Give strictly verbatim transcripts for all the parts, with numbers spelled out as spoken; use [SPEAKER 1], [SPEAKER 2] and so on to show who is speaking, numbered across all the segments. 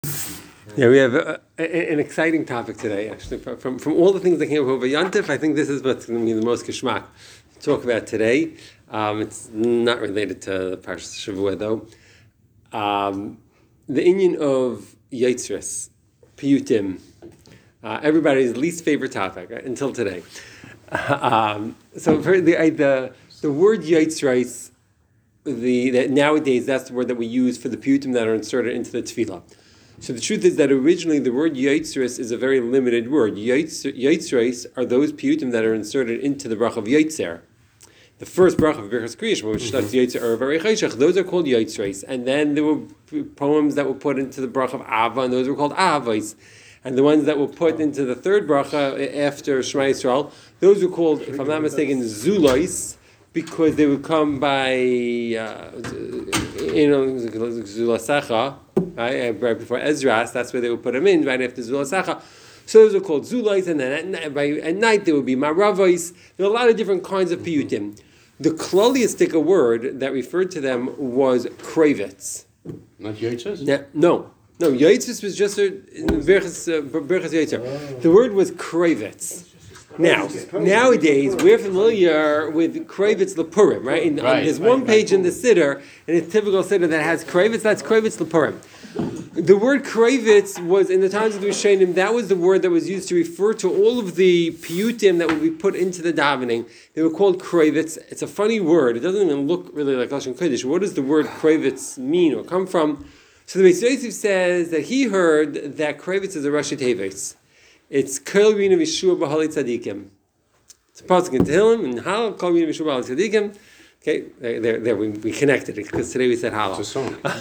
[SPEAKER 1] Yeah, we have a, a, an exciting topic today, actually. From from all the things that came up over Yantif, I think this is what's going to be the most geschmack to talk about today. Um, it's not related to Parshas Shavua, though. Um, the Inyan of Yitzris, Piyutim, uh, everybody's least favorite topic, right, until today. um, so for the, the the word Yitzris, the that nowadays that's the word that we use for the Piyutim that are inserted into the Tefillah. So the truth is that originally the word Yitzris is a very limited word. Yitzris are those piyutim that are inserted into the brach of Yitzer. The first brach of Birchas Kriyishma, which starts Yitzer or very Chayshach, those are called Yitzris. And then there were poems that were put into the brach of Ava, and those were called Avos. And the ones that were put into the third bracha after Shema Yisrael, those were called, if I'm not mistaken, Zulais, because they would come by, uh, you know, Zulasacha, right, right before Ezras, that's where they would put them in, right after Zulasacha. So those are called Zulais, and then at, by, at night there would be Maravais. There are a lot of different kinds of piyutim. The klaliistic word that referred to them was kravitz.
[SPEAKER 2] Not Yitzhak?
[SPEAKER 1] Yeah, no. No, Yitzhak was just a Berchas Yitzhak. The word was kravitz. Now, nowadays, we're familiar with Kravitz Lepurim, right? In,
[SPEAKER 2] right
[SPEAKER 1] there's
[SPEAKER 2] right,
[SPEAKER 1] one page
[SPEAKER 2] right.
[SPEAKER 1] in the Siddur, and it's typical Siddur that has Kravitz, that's Kravitz Lepurim. The word Kravitz was, in the times of the Rishonim, that was the word that was used to refer to all of the piyutim that would be put into the davening. They were called Kravitz. It's a funny word. It doesn't even look really like Lashon Kodesh. What does the word Kravitz mean or come from? So the Beis Yosef says that he heard that Kravitz is a Rashi Teves. It's Kol Rina Vishua B'Halei Tzadikim. It's a pasuk in Tehillim and Halal Kol Rina Vishua B'Halei Tzadikim. Okay, there, there, there we, we connected it because today we said Halal.
[SPEAKER 2] It's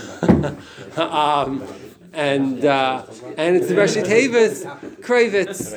[SPEAKER 2] a song.
[SPEAKER 1] um, and uh, and it's the Rashi Teves Kravitz,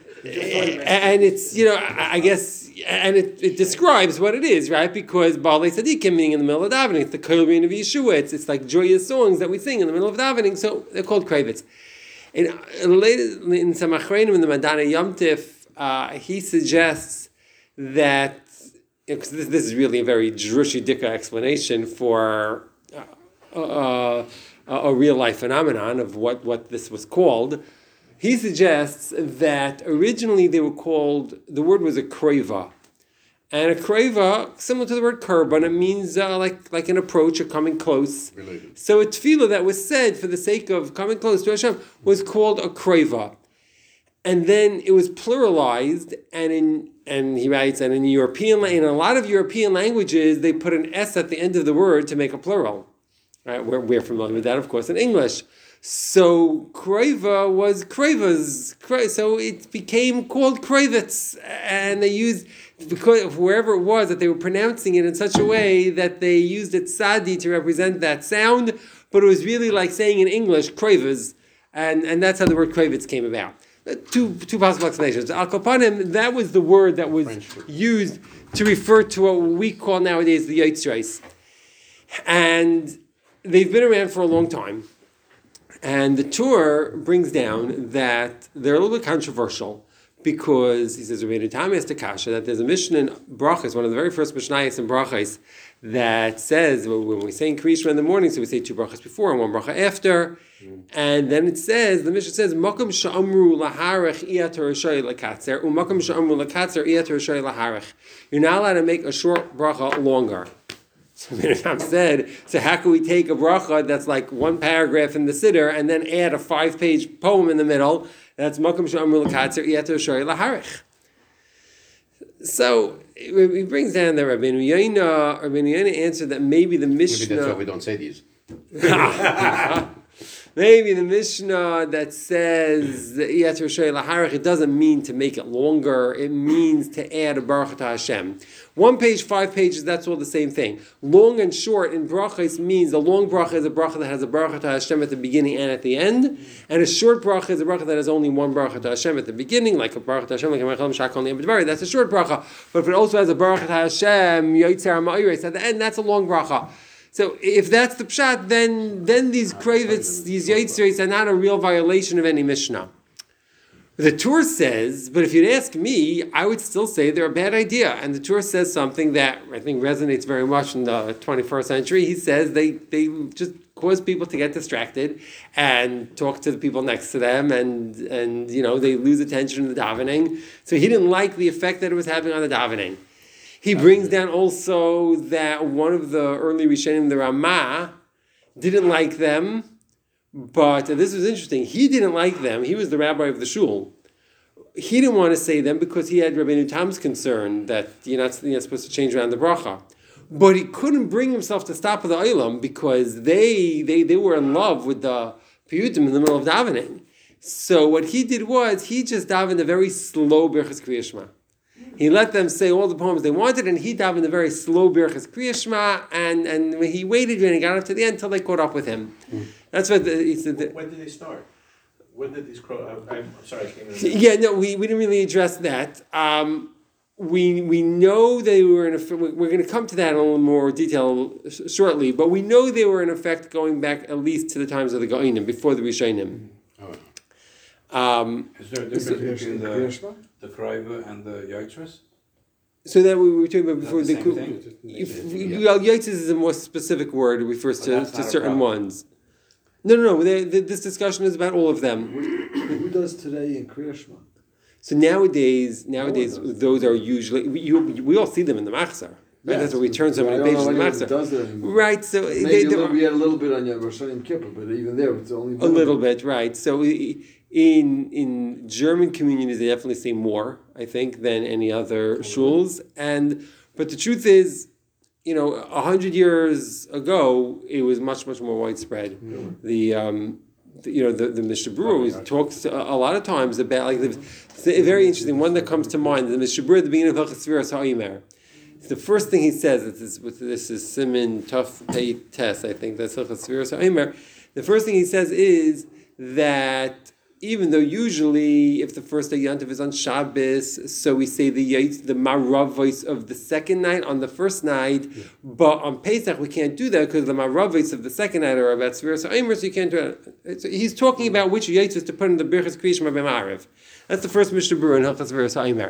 [SPEAKER 1] and it's, you know, I guess, and it, it describes what it is, right? Because B'Halei Tzadikim, meaning in the middle of davening, it's the Kol Rina Vishua. It's it's like joyous songs that we sing in the middle of davening, so they're called Kravitz. In, in Samachreinu, in the Madana Yomtiv, uh, he suggests that, because this, this is really a very drushy dika explanation for uh, uh, a real life phenomenon of what, what this was called. He suggests that originally they were called, the word was a kreva. And a kreva, similar to the word kurban, it means uh, like like an approach or coming close.
[SPEAKER 2] Related.
[SPEAKER 1] So a tefillah that was said for the sake of coming close to Hashem was called a kreva. And then it was pluralized, and in and he writes, and in European, in a lot of European languages, they put an S at the end of the word to make a plural. Right? We're, we're familiar with that, of course, in English. So kreva was krevas, so it became called kravitz, and they used, because wherever it was that they were pronouncing it in such a way that they used it sadi to represent that sound, but it was really like saying in English kravas, and, and that's how the word kravitz came about. Two two possible explanations. Al Kopanim, that was the word that was used to refer to what we call nowadays the Yitzrais, and they've been around for a long time. And the Tur brings down that they're a little bit controversial because he says, Rabbeinu Tam asked Akasha that there's a Mishnah in Brachos, one of the very first Mishnayos in Brachos, that says, when we say in Kriyishma in the morning, so we say two Brachos before and one Bracha after, mm. and then it says, the Mishnah says, Makam sha'amru laharech iyat harashay lakatzer, u'makam sha'amru lakatzer iyat harashay laharech. You're not allowed to make a short Bracha longer. So Rabbeinu said, so how can we take a bracha that's like one paragraph in the Siddur and then add a five-page poem in the middle? That's Makom Sha'amru L'Katzer Iyato Shori L'Harich. So he brings down that Rabbeinu Yoina, Rabbeinu Yoina answered that maybe the Mishnah...
[SPEAKER 2] Maybe that's why we don't say these.
[SPEAKER 1] Maybe the Mishnah that says Iyat Roshei Laharich, it doesn't mean to make it longer. It means to add a Baruch to Hashem. One page, five pages, that's all the same thing. Long and short in brachas means a long bracha is a bracha that has a Baruch to Hashem at the beginning and at the end, and a short bracha is a bracha that has only one Baruch to Hashem at the beginning, like a Baruch to Hashem, like a Mechal Mishakal Ne'em. That's a short bracha. But if it also has a Baruch to Hashem, Yoitzer Ma'ires, at the end, that's a long bracha. So if that's the pshat, then then these kravitz, these yitzres are not a real violation of any Mishnah. The Tur says, but if you'd ask me, I would still say they're a bad idea. And the Tur says something that I think resonates very much in the twenty-first century. He says they, they just cause people to get distracted and talk to the people next to them, and and you know they lose attention in the davening. So he didn't like the effect that it was having on the davening. He brings down also that one of the early Rishonim, the Ramah, didn't like them, but this was interesting. He didn't like them. He was the rabbi of the shul. He didn't want to say them because he had Rabbeinu Tam's concern that you're not, you're not supposed to change around the bracha. But he couldn't bring himself to stop with the Olam because they, they, they were in love with the piyutim in the middle of davening. So what he did was, he just davened a very slow Birchas Kriya Shema. He let them say all the poems they wanted, and he davened a very slow Birchas Kriya Shema, and, and he waited when he got up to the end until they caught up with him. Mm. That's what the, he said. The,
[SPEAKER 3] when did they start? When did these crow? I'm, I'm sorry, I came in.
[SPEAKER 1] Yeah, no, we, we didn't really address that. Um, we we know they were in a. We're going to come to that in a little more detail shortly, but we know they were in effect going back at least to the times of the Goinim, before the Rishonim.
[SPEAKER 2] Oh.
[SPEAKER 1] Um,
[SPEAKER 4] Is there a difference between the the Kraiva and the Yaitras?
[SPEAKER 1] So that we were talking about before
[SPEAKER 4] the
[SPEAKER 1] the.
[SPEAKER 4] same thing?
[SPEAKER 1] If, yeah. Well, Yaitras is a more specific word. It refers to, to certain ones. No, no, no. They, they, this discussion is about all of them.
[SPEAKER 5] Who does today in Kriya Shema?
[SPEAKER 1] So nowadays, nowadays no those are usually we, you, we all see them in the machzor. Right?
[SPEAKER 5] Yes.
[SPEAKER 1] That's where we turn so many pages in the machzor. Right. So
[SPEAKER 5] Maybe
[SPEAKER 1] they, they,
[SPEAKER 5] we had a little bit on Rosh Hashanah Kippur, but even there it's only
[SPEAKER 1] a little bit, right? So in in German communities, they definitely say more, I think, than any other shuls. And but the truth is, you know, a hundred years ago, it was much much more widespread. Mm. The um, the, you know, the the Mishnah Berurah talks a, a lot of times about like the, the very interesting one that comes to mind. The Mishnah Berurah at the beginning of Hilchos Sfiras HaOmer. The first thing he says, this is, this is Siman Tuf Pei Tes, I think that's Hilchos Sfiras HaOmer. The first thing he says is that even though usually if the first day Yontif is on Shabbos, so we say the the Marav voice of the second night on the first night, yeah. But on Pesach we can't do that because the Marav voice of the second night are about Sfiras HaOmer, so you can't do it. So he's talking about which Yitzis to put in the Birchas Kriya Shema b'Ma'ariv. That's the first Mishnah Berurah in Hilchos Sfiras HaOmer.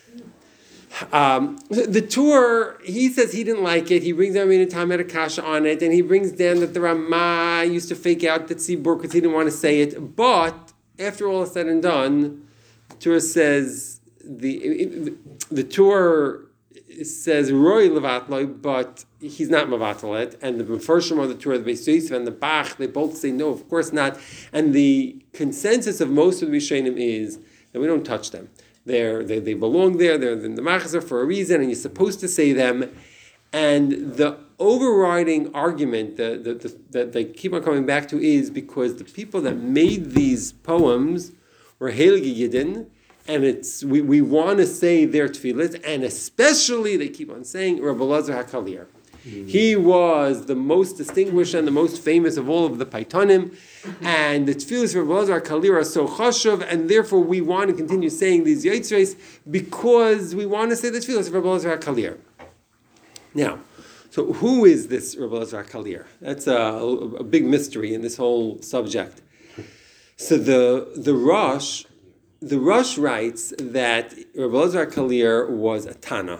[SPEAKER 1] Um, the tour, he says he didn't like it. He brings down Rabbeinu Tam had a kasha on it, and he brings down that the Ramah used to fake out that Tzibur because he didn't want to say it. But after all is said and done, the tour says the the, the tour says Roy Levatloi, but he's not Mavatalet. And the Mefarshim on the tour, the Beis Yosef and the Bach, they both say no, of course not. And the consensus of most of the Rishonim is that we don't touch them. They're, they they belong there. They're in the machzor for a reason, and you're supposed to say them. And the overriding argument that the, the, that they keep on coming back to is because the people that made these poems were Heilige Yidden, and it's we, we want to say their tefillahs, and especially they keep on saying Rabbi Elazar HaKalir. Mm-hmm. He was the most distinguished and the most famous of all of the Paitanim, and the tefillahs of Rabbi Elazar HaKalir are so chashuv, and therefore we want to continue saying these Yitzreis because we want to say the tefillahs of Rabbi Elazar HaKalir. Now, so who is this Rabbi Elazar HaKalir? That's a, a big mystery in this whole subject. So the the Rosh, the Rosh writes that Rabbi Elazar HaKalir was a Tana.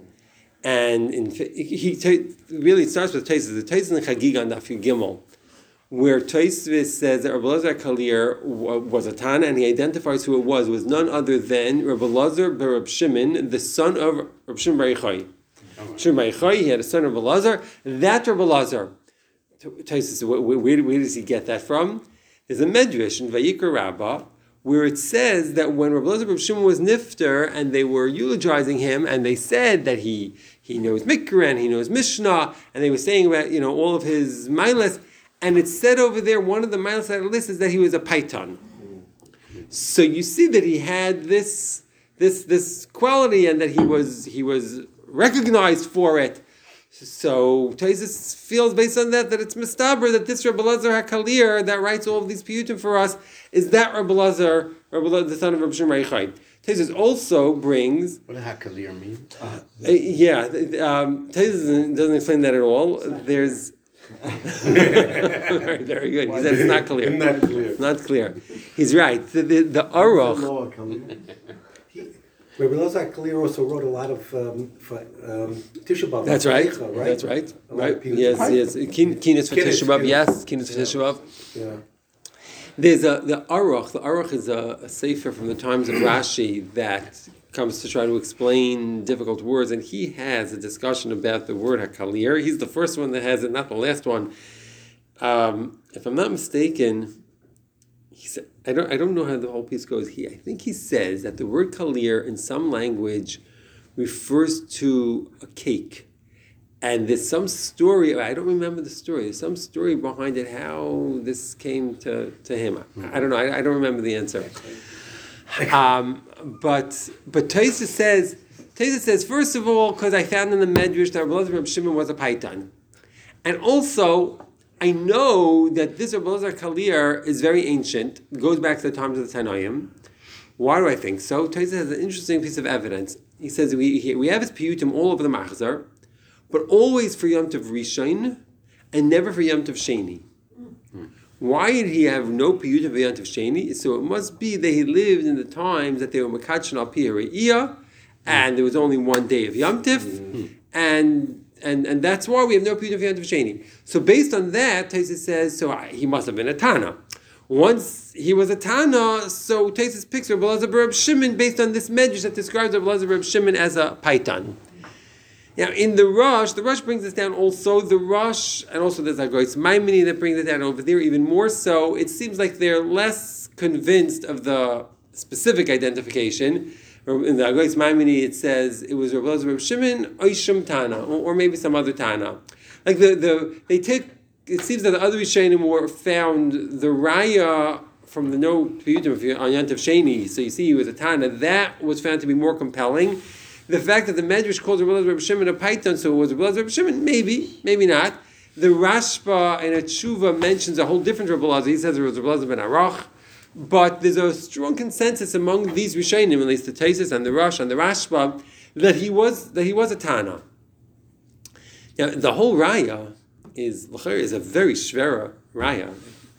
[SPEAKER 1] And in, he t- really starts with Tosfos. The Tosfos in Chagig on Daf Gimel, where Tosfos says that Rabbi Elazar HaKalir was a Tana, and he identifies who it was, was none other than Rabbi Elazar bar Reb Shimon, the son of Reb Shimon bar Yochai. Shimon bar Yochai, he had a son, Rabbi Elazar. That Rabbi Elazar, Tosfos, where, where, where does he get that from? There's a Medrash in Vayikra Rabbah, where it says that when Rabbi Elazar bar Shimon was nifter, and they were eulogizing him, and they said that he he knows Mikra and he knows Mishnah, and they were saying about you know all of his milas, and it said over there one of the milas on the list is that he was a paitan. So you see that he had this this this quality, and that he was he was recognized for it. So Tosfos feels based on that that it's mistaber that this Rabbi Elazar HaKalir that writes all of these piyutim for us is that Rabbi Elazar, Rabbi Elazar, the son of Rabbi Shimon bar Yochai. Tosfos also brings.
[SPEAKER 2] What does HaKalir mean?
[SPEAKER 1] Uh, yeah, um, Tosfos doesn't explain that at all. There's. very, very good. He said it's not clear.
[SPEAKER 3] Not clear.
[SPEAKER 1] It's not clear. He's right. The the, the Aruch.
[SPEAKER 6] Rabbi Elazar Kalir also wrote a lot of um, for, um, Tisha B'Av.
[SPEAKER 1] That's right.
[SPEAKER 6] right.
[SPEAKER 1] That's right.
[SPEAKER 6] A lot of
[SPEAKER 1] Right.
[SPEAKER 6] people-
[SPEAKER 1] Yes, yes. Kin- Kinis for
[SPEAKER 6] Kinis,
[SPEAKER 1] Tisha B'Av.
[SPEAKER 6] Kinis.
[SPEAKER 1] Yes, Kinis for Tisha B'Av.
[SPEAKER 6] Yeah.
[SPEAKER 1] There's a the Aruch. The Aruch is a, a sefer from the times of Rashi that comes to try to explain difficult words, and he has a discussion about the word hakalir. He's the first one that has it, not the last one. Um, if I'm not mistaken, he said I don't I don't know how the whole piece goes. He I think he says that the word kalir in some language refers to a cake. And there's some story, I don't remember the story, there's some story behind it, how this came to, to him. I, I don't know, I, I don't remember the answer. Um, but but Taisa says, Taisa says, first of all, because I found in the Medrash that Rabbi Elazar Reb Shimon was a Paitan. And also, I know that this Rabbi Elazar Kalir is very ancient, it goes back to the times of the Tanoim. Why do I think so? Taisa has an interesting piece of evidence. He says, we, we have his piyutim all over the Machzor, but always for Yom Tov Rishon, and never for Yom Tov Sheni. Hmm. Why did he have no piyutim for Yom Tov Sheni? So it must be that he lived in the times that they were Makachin al Pi Re'iyah, and there was only one day of Yom Tov, mm-hmm. and, and and that's why we have no piyutim for Yom Tov Sheni. So based on that, Taisa says, so he must have been a Tana. Once he was a Tana, so Taisus picks Rabbi Elazar Reb Shimon based on this medrash that describes Rabbi Elazar Reb Shimon as a Paitan. Now, in the Rush, the Rush brings this down also. The Rush, and also there's Agoitz Maimoni that brings it down over there even more so. It seems like they're less convinced of the specific identification. In the Agoitz Maimoni, it says it was Rabbi Elazar Reb Shimon, Oishim Tana, or, or maybe some other Tana. Like the, the they take, it seems that the other Rishonim were found the Raya from the no Piyutim on Yom Tov Sheni, so you see he was a Tana, that was found to be more compelling. The fact that the Medrash calls Rabbi Elazar Reb Shimon a Paitan, so it was Rabbi Elazar Reb Shimon, maybe, maybe not. The Rashba and a Tshuva mentions a whole different Rabbi Elazar. He says it was Rabbi Elazar ben Arach. But there's a strong consensus among these Rishonim, at least the Taisus and the Rush and the Rashba, that he was that he was a Tana. Now, the whole Raya is is a very shvera Raya.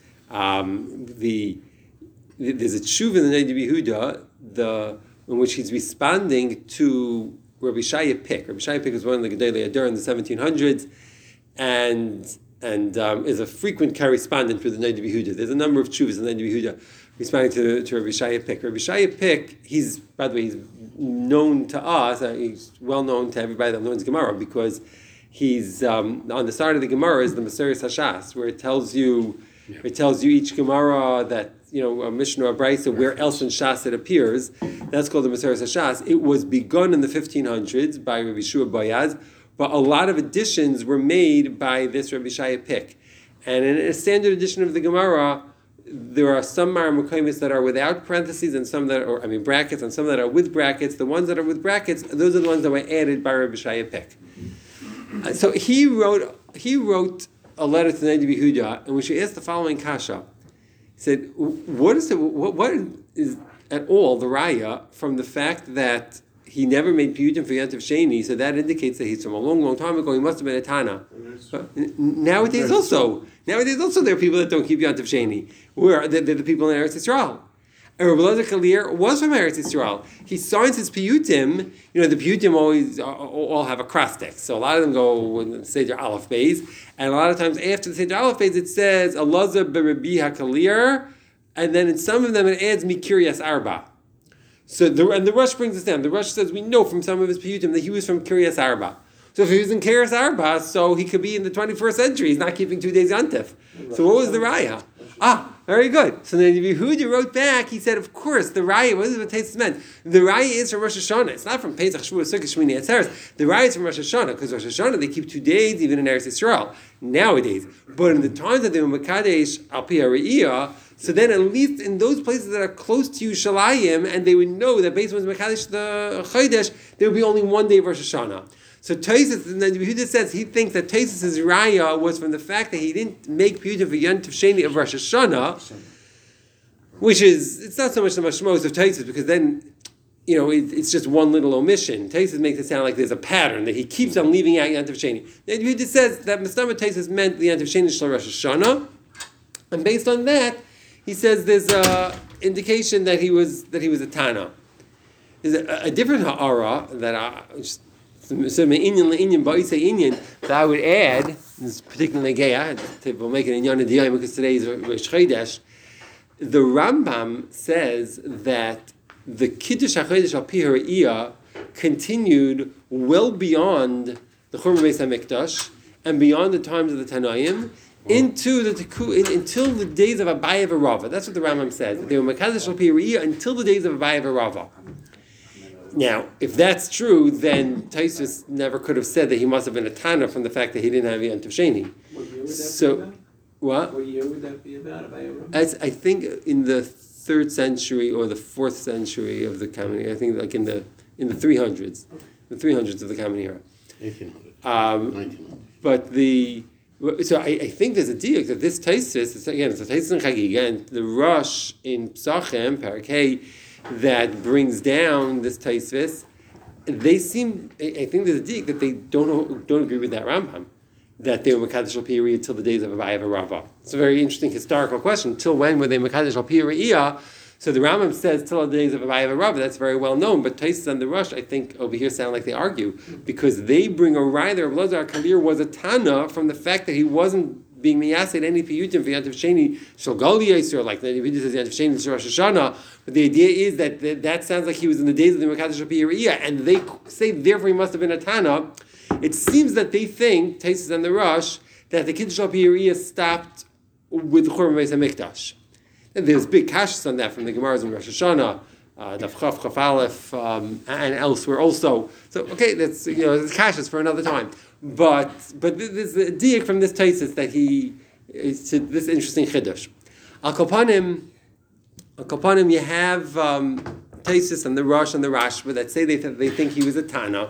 [SPEAKER 1] Um, the, the there's a Tshuva in the Neder Yehuda, the in which he's responding to Rabbi Shaya Pick. Rabbi Shaya Pick was one of the Gedolei Hador in the seventeen hundreds, and and um, is a frequent correspondent for the Neder Yehuda. There's a number of tshuvas in the Neder Yehuda responding to, to Rabbi Shaya Pick. Rabbi Shaya Pick, he's, by the way, he's known to us, uh, he's well known to everybody that knows Gemara, because he's, um, on the start of the Gemara is the Maseres Hashas, where it tells you, yeah. it tells you each Gemara that, you know, a Mishnah or Brisa, where else in Shas it appears. That's called the Maseres Hashas. It was begun in the fifteen hundreds by Rabbi Shua Bayaz, but a lot of additions were made by this Rabbi Shaya Pick. And in a standard edition of the Gemara, there are some Maramukaimis that are without parentheses and some that are, I mean, brackets, and some that are with brackets. The ones that are with brackets, those are the ones that were added by Rabbi Shaya Pick. Uh, so he wrote, he wrote a letter to Neder Yehuda in which he asked the following kasha. He said, what is the, what, what is at all the raya from the fact that he never made piyutim for Yom Tov Sheni, so that indicates that he's from a long, long time ago, he must have been a Tana. But nowadays also, nowadays also there are people that don't keep Yom Tov Sheni. Where they're, they're the people in Eretz Yisrael. And Rabbi Elazar Kalir was from Eretz Yisrael. He signs his piyutim. You know, the piyutim always uh, all have acrostics. So a lot of them go in Seder Aleph Beis, and a lot of times after the Seder Aleph Beis it says Elazar beRabbi HaKalir, and then in some of them it adds Mikirias Arba. So the and the Rush brings us down. The Rush says we know from some of his piyutim that he was from Kiryas Arba. So if he was in Kiryas Arba, so he could be in the twenty-first century. He's not keeping two days Yontif. So what was the raya? Ah, very good. So then Yehuda wrote back. He said, of course, the raya. What is what Taisus meant? The raya is from Rosh Hashanah. It's not from Pesach, Shavuot, Sukkot, Shmini Atzeres. The raya is from Rosh Hashanah because Rosh Hashanah they keep two days even in Eretz Yisrael nowadays. But in the times that they were Mekadesh Al Pi Re'iyah, so then at least in those places that are close to Yerushalayim, and they would know that based on Mekadesh the Chodesh, there would be only one day of Rosh Hashanah. So Taisus, and then Yehuda says he thinks that Taisus' raya was from the fact that he didn't make piyutim for Yom Tov Sheni of Rosh Hashanah, which is, it's not so much the mashmos of Taisus, because then, you know, it, it's just one little omission. Taisus makes it sound like there's a pattern, that he keeps on leaving out Yom Tov Sheni. Then Yehuda says that Mastama Taisus meant the Yom Tov Sheni Shel Rosh Hashanah, and based on that, he says there's a indication that he was that he was a Tana. is a, a different ha'ara that I just so Inyan le'inyan ba'isei inyan that I would add. This is particularly gay. We'll make it in Yonah Diyayim because today is Rosh Chodesh. The Rambam says that the Kiddush HaChodesh al Pi Hara'iyah continued well beyond the Churban Beis HaMikdash and beyond the times of the Tanaim into the Teku, in, until the days of Abaye v'Rava. That's what the Rambam says. That they were Mekadesh al Pi Hara'iyah until the days of Abaye v'Rava. Now, if that's true, then Taisus never could have said that he must have been a Tana from the fact that he didn't have Yom Tov Sheni.
[SPEAKER 2] What year would that
[SPEAKER 1] So,
[SPEAKER 2] be about?
[SPEAKER 1] what?
[SPEAKER 2] What year would that be about? If I ever...
[SPEAKER 1] As I think in the third century or the fourth century of the Common Era. I think like in the in the three hundreds, the three hundreds of the Common Era.
[SPEAKER 2] eighteen hundred.
[SPEAKER 1] Um,
[SPEAKER 2] nineteen hundred.
[SPEAKER 1] but the so I, I think there's a deal that this Taisus, again, it's a Taisus in Chagiga, and the Rosh in Psachem, Parak Hey, that brings down this Taisus. They seem, I think there's a deal that they don't don't agree with that Rambam, that they were Mekadesh al Pi Hara'iyah till the days of Abaye v'Rava. It's a very interesting historical question. Till when were they Mekadesh al Pi Hara'iyah? So the Rambam says till the days of Abaye v'Rava. That's very well known. But Taisus and the Rosh, I think, over here sound like they argue because they bring a rider of Lazar Kalir was a Tana from the fact that he wasn't being miyased any piyutim for Yom Tov Sheni Shel Goli or like the Yom Tov Sheni Shel Rosh Hashanah. But the idea is that th- that sounds like he was in the days of the Mekadesh al Pi Hara'iyah, and they say therefore he must have been a Tana. It seems that they think, Taisus and the Rosh, that the Kiddush al Pi Hara'iyah stopped with the Churban Beis HaMikdash. And there's big kashas on that from the Gemaras in Rosh Hashanah, uh, Daf Chaf, Chaf Aleph, um, and elsewhere also. So, okay, that's, you know, it's kashas for another time. But but there's a diak from this Taisus that he is to this interesting Chiddush. Al Kopanim, Al Kopanim, you have um, Taisus and the Rosh and the Rashba that say they, th- they think he was a Tana.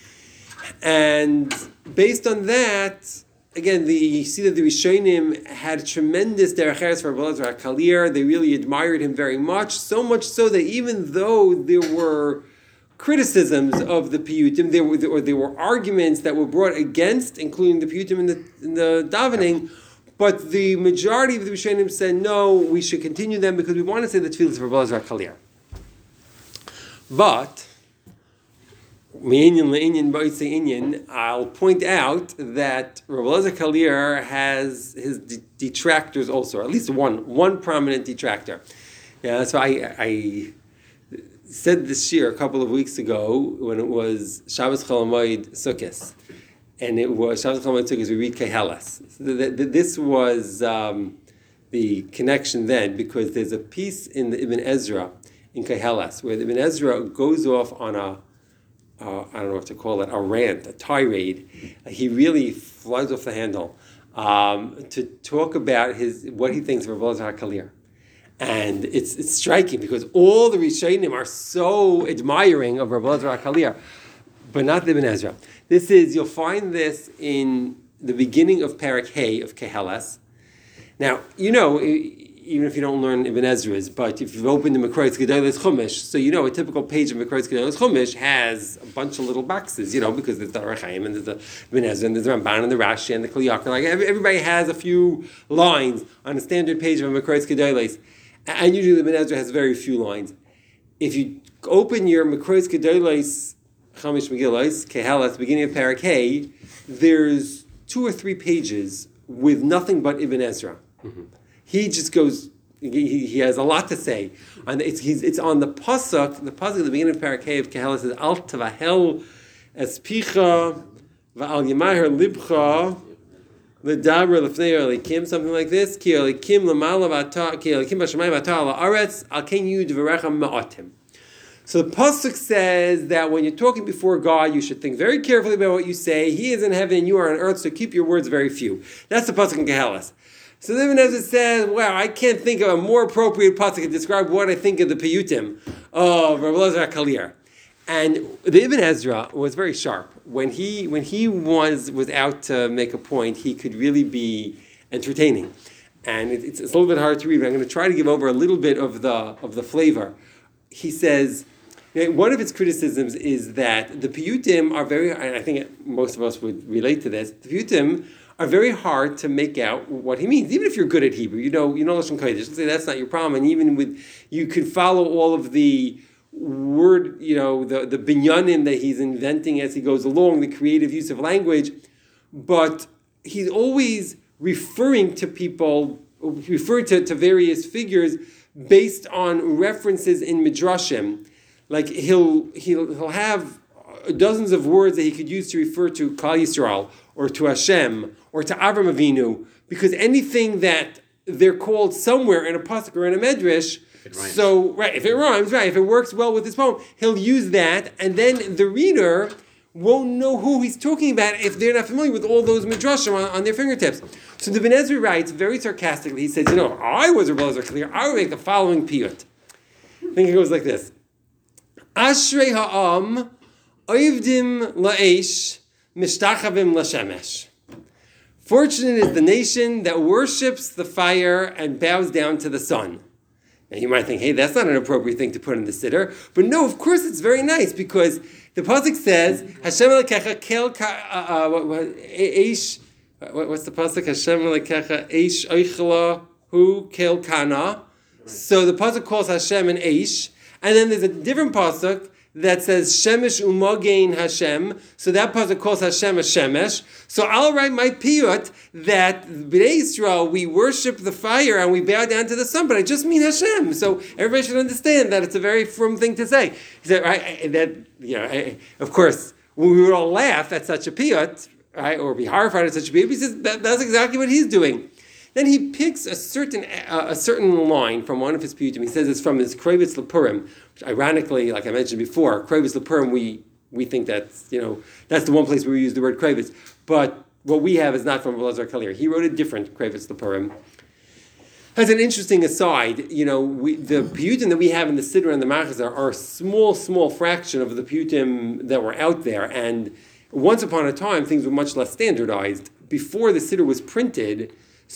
[SPEAKER 1] And based on that, again, the, you see that the Rishonim had tremendous derech eretz for Rabbi Elazar HaKalir. They really admired him very much, so much so that even though there were criticisms of the piyutim, there were or there were arguments that were brought against, including the piyutim in the in the davening, but the majority of the Rishonim said no, we should continue them because we want to say the tefillas for Rabbi Elazar HaKalir. But I'll point out that Rabbi Elazar HaKalir has his de- detractors also, or at least one one prominent detractor. Yeah, so I I said this year a couple of weeks ago when it was Shabbos Chol Hamoed Sukkos, and it was Shabbos Chol Hamoed Sukkos. We read Kehelas. So the, the, this was um, the connection then, because there's a piece in the Ibn Ezra in Kehelas where the Ibn Ezra goes off on a Uh, I don't know what to call it, a rant, a tirade. Uh, he really flies off the handle um, to talk about his what he thinks of Rabbi Elazar HaKalir. And it's it's striking because all the Rishonim are so admiring of Rabbi Elazar HaKalir, but not the Ibn Ezra. This is, you'll find this in the beginning of Parak Hey of Kehelas. Now, you know, even if you don't learn Ibn Ezra's, but if you've opened the Mekroitz Gedolos Chumash, so you know a typical page of Mekroitz Gedolos Chumash has a bunch of little boxes, you know, because there's the Orach Chaim and there's the Ibn Ezra and there's the Ramban and the Rashi and the Kli Yakar. Like everybody has a few lines on a standard page of a Mekroitz Gedolos, and usually Ibn Ezra has very few lines. If you open your Mekroitz Gedolos Chamish Megillos Kehelas, beginning of Parak Hey, there's two or three pages with nothing but Ibn Ezra. Mm-hmm. He just goes, he, he has a lot to say. And it's, he's, it's on the Pasuk, the Pasuk at the beginning of Parak Hey of Kehelas says, Al Tavahel Espicha Va'al Yemahir Libcha L'Dabra L'Fnei Elikim, something like this. Ki Elikim L'Mala V'ata, Ki Elikim B'Shamayim V'ata L'Aretz, Al Ken Yu D'Verecha Ma'atim. So the Pasuk says that when you're talking before God, you should think very carefully about what you say. He is in heaven, you are on earth, so keep your words very few. That's the Pasuk in Kehelas. So then Ibn Ezra says, wow, I can't think of a more appropriate pasuk to describe what I think of the piyutim of Rabbi Elazar HaKalir. And the Ibn Ezra was very sharp. When he when he was, was out to make a point, he could really be entertaining. And it, it's, it's a little bit hard to read, but I'm going to try to give over a little bit of the of the flavor. He says, one of his criticisms is that the piyutim are very, and I think most of us would relate to this, the piyutim are very hard to make out what he means. Even if you're good at Hebrew, you know, you know Lashon Kodesh, say that's not your problem. And even with, you could follow all of the word, you know, the, the binyanim that he's inventing as he goes along, the creative use of language, but he's always referring to people, referring to, to various figures based on references in Midrashim. Like he'll, he'll, he'll have dozens of words that he could use to refer to Klal Yisrael, or to Hashem, or to Avram Avinu, because anything that they're called somewhere in a pasuk or in a medrash, so right, if it rhymes, right, if it works well with his poem, he'll use that, and then the reader won't know who he's talking about if they're not familiar with all those midrashim on, on their fingertips. So the Ben Ezra writes very sarcastically. He says, "You know, I was a Rebbe clear. I would make the following piyut." I think it goes like this: Ashrei ha'am oivdim la'esh mishtachavim l'shemesh. Fortunate is the nation that worships the fire and bows down to the sun. Now you might think, hey, that's not an appropriate thing to put in the siddur. But no, of course it's very nice, because the pasuk says, Hashem Elokecha kel ka, uh, what, eish, what, what's the pasuk? Hashem Elokecha eish oichla hu kel kana. So the pasuk calls Hashem an eish. And then there's a different pasuk that says Shemesh umogein Hashem. So that pasuk calls Hashem a Shemesh. So I'll write my piyut that B'nai Yisrael, we worship the fire and we bow down to the sun, but I just mean Hashem. So everybody should understand that it's a very frum thing to say. He said, right, that, you know, I, of course, we would all laugh at such a piyut, right, or be horrified at such a piyut. He says that, that's exactly what he's doing. Then he picks a certain uh, a certain line from one of his piyutim. He says it's from his Krevetz Lepurim, which ironically, like I mentioned before, Krevetz Lepurim, we we think that's, you know, that's the one place where we use the word Krevetz. But what we have is not from Elazar Kalir. He wrote a different Krevetz Lepurim. As an interesting aside, you know, we, the piyutim that we have in the Siddur and the Machazor are a small, small fraction of the piyutim that were out there. And once upon a time, things were much less standardized. Before the Siddur was printed,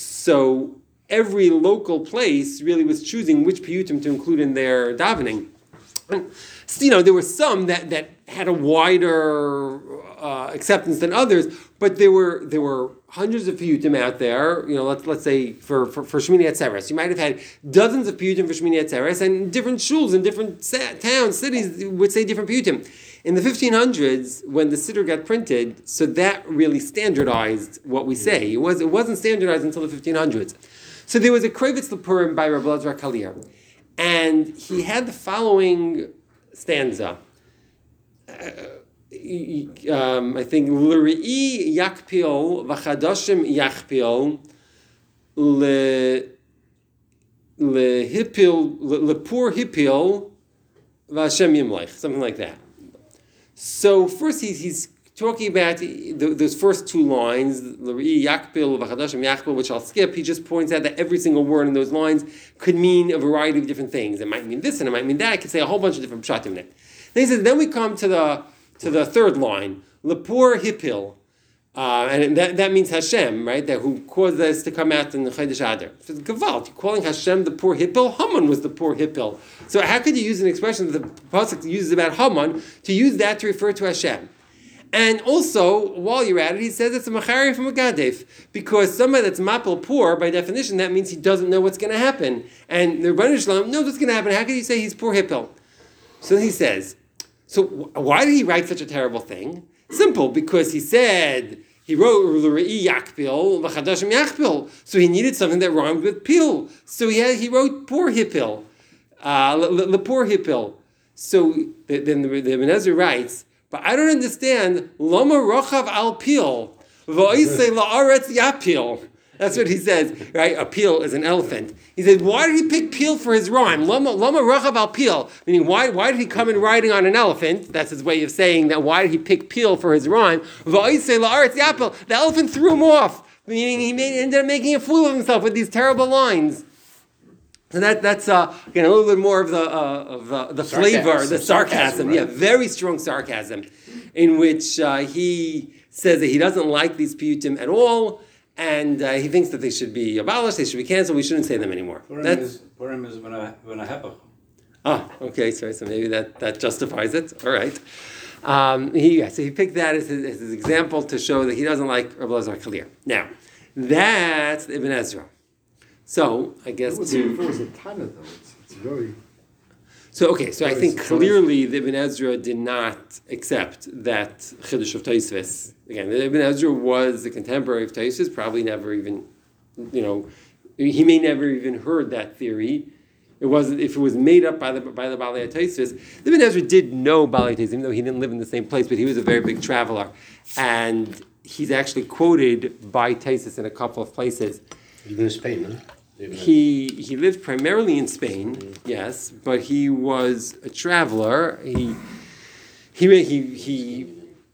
[SPEAKER 1] so every local place really was choosing which piyutim to include in their davening. And, you know, there were some that, that had a wider uh, acceptance than others, but there were there were hundreds of piyutim out there. You know, let's let's say for for, for Shmini Atzeres, you might have had dozens of piyutim for Shmini Atzeres, and different shuls in different sa- towns, cities would say different piyutim. In the fifteen hundreds, when the Siddur got printed, so that really standardized what we say. It was it wasn't standardized until the fifteen hundreds. So there was a Krevetz Lepurim by Rabbi Elazar Kalir, and he had the following stanza. Uh, um, I think L'ri'i yakpil v'chadashim yakpil le lehipil lepur hipil v'Hashem yimlech, something like that. So first he's, he's talking about the, those first two lines, L'ri'i yakpil v'chadashim yakpil, which I'll skip. He just points out that every single word in those lines could mean a variety of different things. It might mean this and it might mean that. I could say a whole bunch of different pshatim in it. Then he says, then we come to the to the third line, Lepur hipil, uh, and that, that means Hashem, right? That who caused us to come out in the Chodesh Adar. So Gevalt, you're calling Hashem the poor hipil. Haman was the poor hipil. So how could you use an expression that the pasuk uses about Haman to use that to refer to Hashem? And also, while you're at it, he says it's a machari from a gadef, because somebody that's mapel poor, by definition, that means he doesn't know what's going to happen. And the Rebbeinu Shalom knows what's going to happen. How can you say he's poor hipil? So he says, so why did he write such a terrible thing? Simple, because he said, he wrote L'ri'i yakpil, v'chadashim yakpil. So he needed something that rhymed with pil. So he had, he wrote poor hipil, uh, the poor hipil. So then the, the Ben Ezra writes, but I don't understand, lama rochav al pil, v'oisei la'aretz yapil. That's what he says, right? A pil is an elephant. He said, why did he pick pil for his rhyme? Lama lama rachav al pil. Meaning, why why did he come in riding on an elephant? That's his way of saying that. Why did he pick pil for his rhyme? Va'isei la'aretz yapil. The elephant threw him off. Meaning, he made, ended up making a fool of himself with these terrible lines. So that that's uh, again a little bit more of the uh, of uh, the
[SPEAKER 2] Sarcasm.
[SPEAKER 1] flavor, the sarcasm.
[SPEAKER 2] Sarcasm, right?
[SPEAKER 1] Yeah, very strong sarcasm, in which uh, he says that he doesn't like these piyutim at all. And uh, he thinks that they should be abolished, they should be canceled, we shouldn't say them anymore.
[SPEAKER 4] Purim
[SPEAKER 1] That's,
[SPEAKER 4] is Purim is when I when I have a
[SPEAKER 1] ah, okay, sorry, so maybe that, that justifies it. All right. Um, he, yeah, so he picked that as his, as his example to show that he doesn't like Rabbi Elazar Kalir. Now, that's Ibn Ezra. So, I guess
[SPEAKER 5] It was
[SPEAKER 1] to...
[SPEAKER 5] it was a Tana though. It's, it's very...
[SPEAKER 1] So okay, so I
[SPEAKER 5] Very
[SPEAKER 1] think
[SPEAKER 5] surprising.
[SPEAKER 1] clearly the Ibn Ezra did not accept that Chiddush of Tosfos. Again, the Ibn Ezra was a contemporary of Tosfos, probably never even, you know, he may never even heard that theory. It wasn't if it was made up by the by the Balei Tosfos. The Ibn Ezra did know Balei Tosfos, even though he didn't live in the same place, but he was a very big traveler, and he's actually quoted by Tosfos in a couple of places.
[SPEAKER 2] Even in Spain, no? Even
[SPEAKER 1] He he lived primarily in Spain, yes, but he was a traveler. He he he he.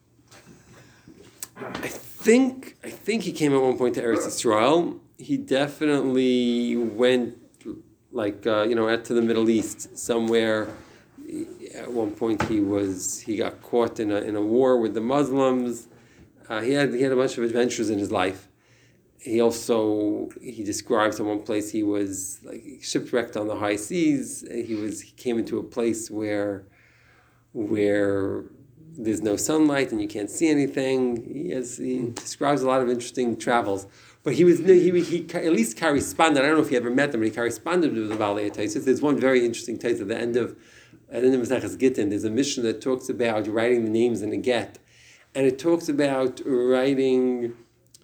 [SPEAKER 1] I think I think he came at one point to Eretz Yisrael. He definitely went like uh, you know out to the Middle East somewhere. At one point he was he got caught in a in a war with the Muslims. Uh, he had he had a bunch of adventures in his life. He also he describes in one place he was like shipwrecked on the high seas. He was he came into a place where where there's no sunlight and you can't see anything. He has he describes a lot of interesting travels. But he was he he at least corresponded. I don't know if he ever met them, but he corresponded with the Balei Tosfos. There's one very interesting text at the end of at the end of Maseches Gittin. There's a mission that talks about writing the names in a get, and it talks about writing.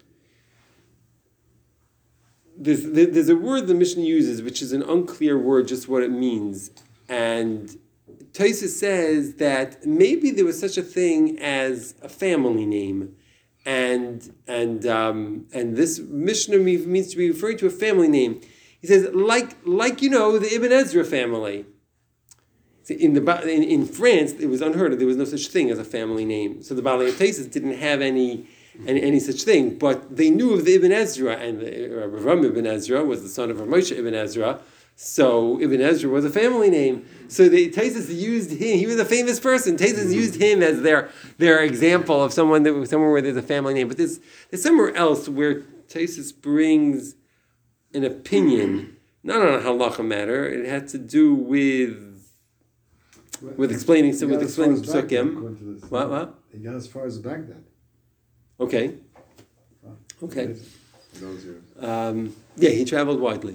[SPEAKER 1] There's, there's a word the Mishnah uses, which is an unclear word, just what it means. And Tosfos says that maybe there was such a thing as a family name. And and um, and this Mishnah means to be referring to a family name. He says, like, like you know, the Ibn Ezra family. In, the, in, in France, it was unheard of. There was no such thing as a family name. So the Balei Tosfos didn't have any... Any, any such thing, but they knew of the Ibn Ezra, and Ram Ibn Ezra was the son of Moshe Ibn Ezra, so Ibn Ezra was a family name. So the Tosfos used him; he was a famous person. Tosfos used him as their their example of someone that somewhere where there's a family name. But there's there's somewhere else where Tosfos brings an opinion, not on a halacha matter. It had to do with with explaining
[SPEAKER 5] He
[SPEAKER 1] with
[SPEAKER 5] got as far
[SPEAKER 1] explaining
[SPEAKER 5] as Baghdad,
[SPEAKER 1] psukim.
[SPEAKER 5] according to this.
[SPEAKER 1] What what?
[SPEAKER 5] He got as far as Baghdad.
[SPEAKER 1] Okay. Okay.
[SPEAKER 5] Those years.
[SPEAKER 1] Um, yeah, he traveled widely.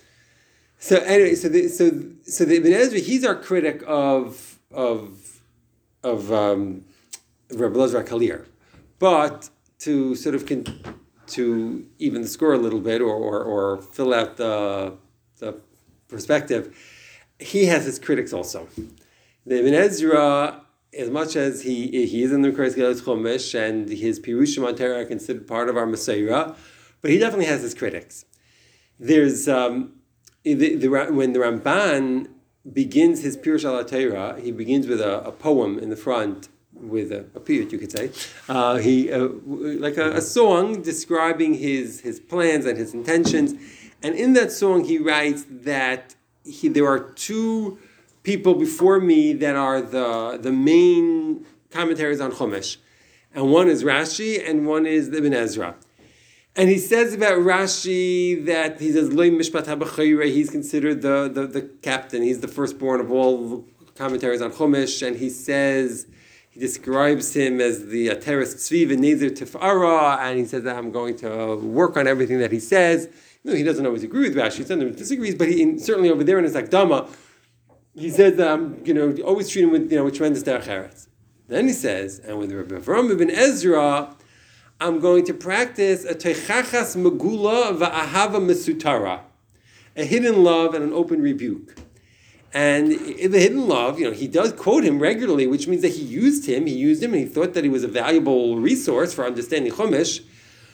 [SPEAKER 1] So anyway, so the, so so the Ibn Ezra, he's our critic of of of um, Rabbi Elazar Kalir, but to sort of con- to even the score a little bit or or, or fill out the the perspective, he has his critics also. The Ibn Ezra, as much as he he is in the Kreis Gedolos Chumash and his Pirushim on Torah are considered part of our Masorah, but he definitely has his critics. There's um, the, the, when the Ramban begins his Pirush al Torah, he begins with a, a poem in the front with a, a piyut, you could say, uh, he uh, like a, a song describing his his plans and his intentions, and in that song he writes that he there are two people before me that are the the main commentaries on Chumash, and one is Rashi and one is Ibn Ezra. And he says about Rashi that he says Lo Mishpat HaBechorah, he's considered the, the, the captain, he's the firstborn of all commentaries on Chumash, and he says, he describes him as the Ateres Tzvi and Nezer Tifara, and he says that I'm going to work on everything that he says. No, he doesn't always agree with Rashi, sometimes disagrees, but he certainly over there in his Akdama, he says that I'm, you know, always treat him with, you know, with tremendous derech eretz. Then he says, and with Rabbi Avraham ibn Ezra, I'm going to practice a teichachas megula va'ahava mesutara, a hidden love and an open rebuke. And in the hidden love, you know, he does quote him regularly, which means that he used him, he used him, and he thought that he was a valuable resource for understanding Chumash,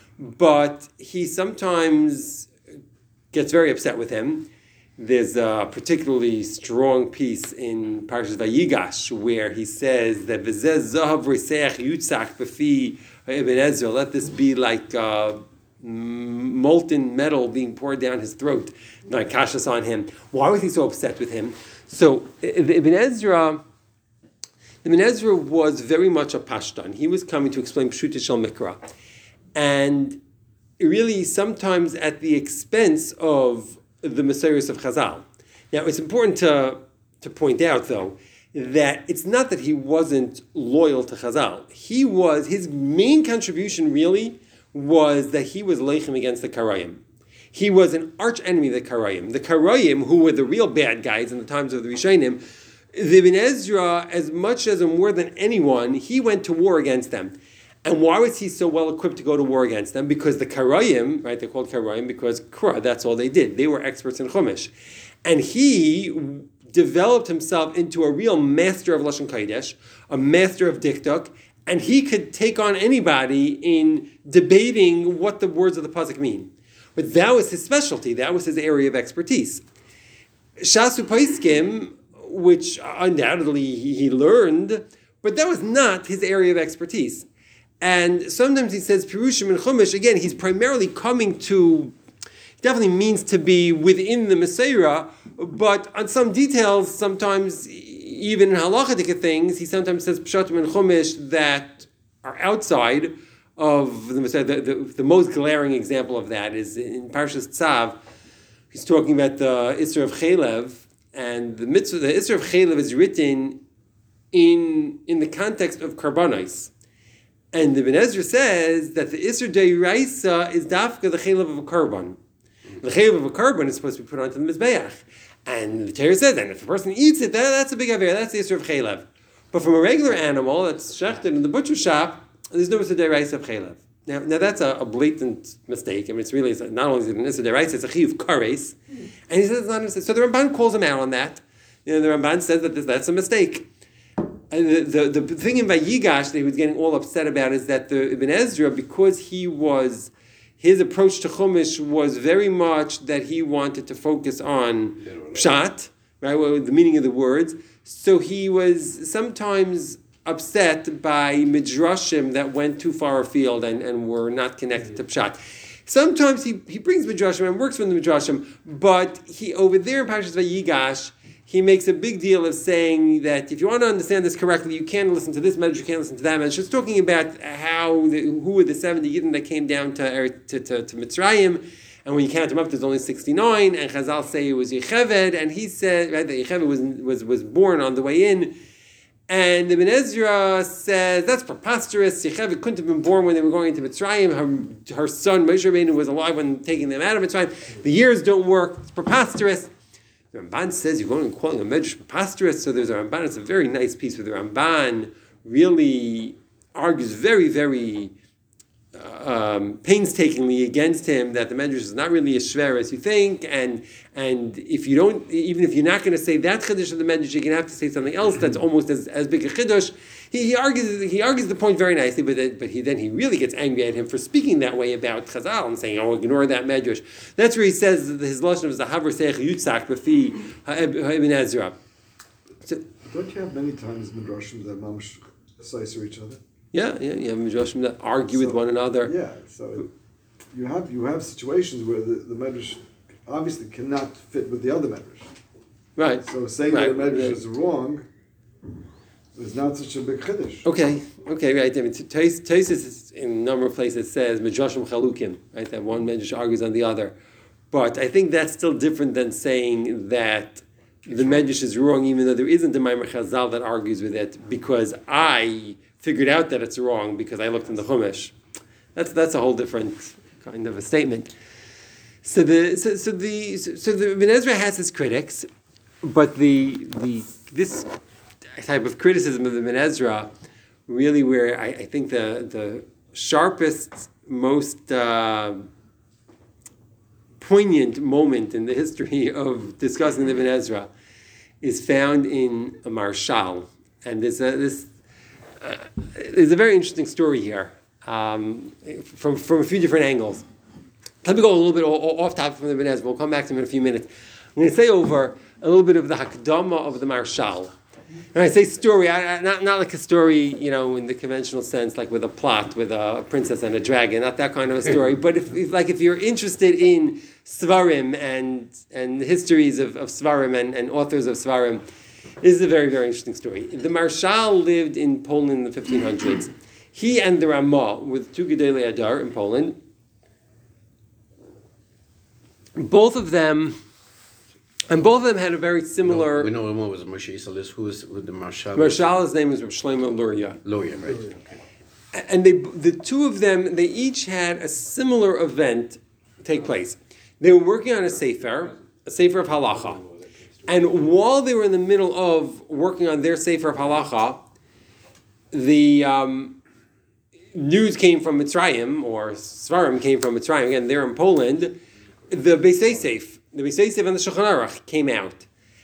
[SPEAKER 1] but he sometimes gets very upset with him. There's a particularly strong piece in Parshas Vayigash where he says that v'zeh zahav riseach yutzach b'fi Ibn Ezra, let this be like uh, molten metal being poured down his throat. Like kashas on him. Why was he so upset with him? So Ibn Ezra, Ibn Ezra was very much a pashtan. He was coming to explain Pshuta Shel Mikra, and really sometimes at the expense of the Masorahs of Chazal. Now, it's important to, to point out, though, that it's not that he wasn't loyal to Chazal. He was, his main contribution really was that he was leichem against the Karayim. He was an arch enemy of the Karayim. The Karayim, who were the real bad guys in the times of the Rishonim, the Ibn Ezra, as much as and more than anyone, he went to war against them. And why was he so well equipped to go to war against them? Because the Karayim, right, they're called Karayim because Kra, that's all they did. They were experts in Chumash. And he developed himself into a real master of Lashon Kodesh, a master of Diktuk, and he could take on anybody in debating what the words of the Pasuk mean. But that was his specialty. That was his area of expertise. Shasu Paiskim, which undoubtedly he learned, but that was not his area of expertise. And sometimes he says Pirushim and Chumash, again, he's primarily coming to, definitely means to be within the Messiah, but on some details, sometimes even in halachic things, he sometimes says Pshatim and Chumash that are outside of the Messiah. The, the, the most glaring example of that is in Parshas Tzav. He's talking about the Isra of Chelev, and the mitzvah, the Isra of Chelev is written in, in the context of Karbanos. And the Ibn Ezra says that the Isra Deiraisa is dafka the chelev of a korban. The chelev of a korban is supposed to be put onto the mizbeach. And the Torah says, and if a person eats it, that, that's a big aver, that's the Isra of chelev. But from a regular animal that's shechted in the butcher shop, there's no Isra Deiraisa of chelev. Now, now that's a, a blatant mistake. I mean, it's really, not only is it an Isra Deiraisa, it's a chiyuv kares. And he says it's not an Isra. So the Ramban calls him out on that. You know, the Ramban says that this, that's a mistake. And the, the, the thing in Vayigash that he was getting all upset about is that the Ibn Ezra, because he was, his approach to Chumash was very much that he wanted to focus on Pshat, right, the meaning of the words. So he was sometimes upset by Midrashim that went too far afield and, and were not connected to Pshat. Sometimes he, he brings Midrashim and works with the Midrashim, but he over there in Parshas Vayigash, he makes a big deal of saying that if you want to understand this correctly, you can't listen to this medrash, you can't listen to that medrash. It's talking about how the, who were the seventy Yidden that came down to, to, to, to Mitzrayim, and when you count them up, there's only sixty-nine, and Chazal say it was Yecheved, and he said right, that Yecheved was, was, was born on the way in, and Ibn Ezra says, that's preposterous, Yecheved couldn't have been born when they were going into Mitzrayim, her, her son Moshe Rabbeinu was alive when taking them out of Mitzrayim, the years don't work, it's preposterous. The Ramban says you're going and calling a medrash preposterous. So there's a Ramban. It's a very nice piece where the Ramban really argues very, very uh, um, painstakingly against him that the medrash is not really as shver as you think, and and if you don't, even if you're not going to say that chiddush of the medrash, you're going to have to say something else that's almost as, as big a chiddush. He, he argues he argues the point very nicely, but then, but he then he really gets angry at him for speaking that way about Chazal and saying, "Oh, ignore that medrash." That's where he says that his lashon was the haver seich yutzak b'fi Ibn Ezra. So,
[SPEAKER 5] don't you have many times midrashim that mamash censor each other?
[SPEAKER 1] Yeah, yeah, you have midrashim that argue so, with one another.
[SPEAKER 5] Yeah, so you have you have situations where the, the medrash obviously cannot fit with the other medrash.
[SPEAKER 1] Right.
[SPEAKER 5] So saying
[SPEAKER 1] right.
[SPEAKER 5] that the medrash is wrong is not such a big chiddush.
[SPEAKER 1] Okay, okay, right. I mean, Tosfos in a number of places says midrashim chalukim, right? That one medrash argues on the other, but I think that's still different than saying that the medrash is wrong, even though there isn't a Maimer Chazal that argues with it, because I figured out that it's wrong because I looked in the Chumash. That's that's a whole different kind of a statement. So the so, so the so, so the Ibn Ezra has his critics, but the the this type of criticism of the Ibn Ezra, really where I, I think the the sharpest, most uh, poignant moment in the history of discussing the Ibn Ezra is found in a Marshal, and there's a this uh, there's a very interesting story here um, from from a few different angles. Let me go a little bit off topic from the Ibn Ezra. We'll come back to him in a few minutes. I'm going to say over a little bit of the Hakdama of the Marshal. And I say story, I, I, not not like a story, you know, in the conventional sense, like with a plot, with a princess and a dragon, not that kind of a story. But if, if like if you're interested in Svarim and and histories of, of Svarim and, and authors of Svarim, this is a very, very interesting story. The Marshal lived in Poland in the fifteen hundreds. He and the Ramah, with two Gedolei Adar in Poland, both of them... And both of them had a very similar...
[SPEAKER 2] No, we know one was Moshe Isalis, who was with the Marshal.
[SPEAKER 1] Marshal's name was Shlomo Luria.
[SPEAKER 2] Luria, right. Okay.
[SPEAKER 1] And they, the two of them, they each had a similar event take place. They were working on a sefer, a sefer of halacha. And while they were in the middle of working on their Sefer of Halacha, the um, news came from Mitzrayim, or Svarim came from Mitzrayim, again, they're in Poland. The Beis Yosef, the Beis Yosef and the Shulchan Aruch came out.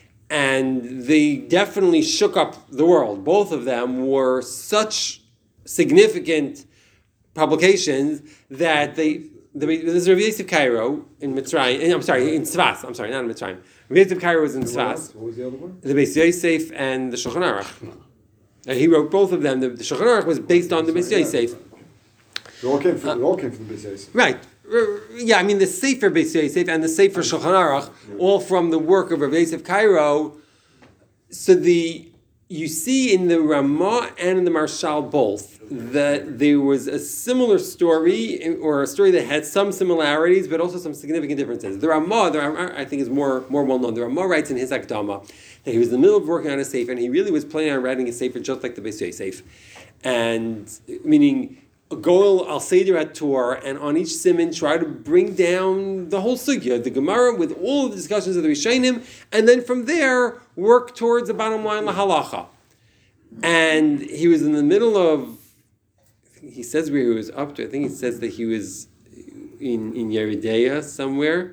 [SPEAKER 1] And they definitely shook up the world. Both of them were such significant publications that they, the, this is Rav Yosef Cairo in Mitzrayim, I'm sorry, in Tzfas, I'm sorry, not in Mitzrayim. Rav Yosef Cairo was in Tzfas.
[SPEAKER 5] What was the other one?
[SPEAKER 1] The Beis Yosef and the Shulchan Aruch. And he wrote both of them. The, the Shulchan Aruch was based on the Beis Yosef.
[SPEAKER 5] They all came from, they all came from the Beis Yosef.
[SPEAKER 1] Right. Yeah, I mean the Sefer Beis Yosef and the Sefer Shulchan Aruch, all from the work of Rav Yosef Cairo. So the you see in the Ramah and in the Marshal both that there was a similar story, or a story that had some similarities, but also some significant differences. The Ramah, the Ramah I think, is more more well known. The Ramah writes in his Akdama that he was in the middle of working on a Sefer, and he really was planning on writing a Sefer just like the Beis Yosef, and meaning go al Seder at Torah, and on each simon try to bring down the whole sugya, the Gemara, with all of the discussions of the Rishonim, and then from there work towards the bottom line, la halacha. And he was in the middle of, he says where he was up to, I think he says that he was in, in Yeridea somewhere,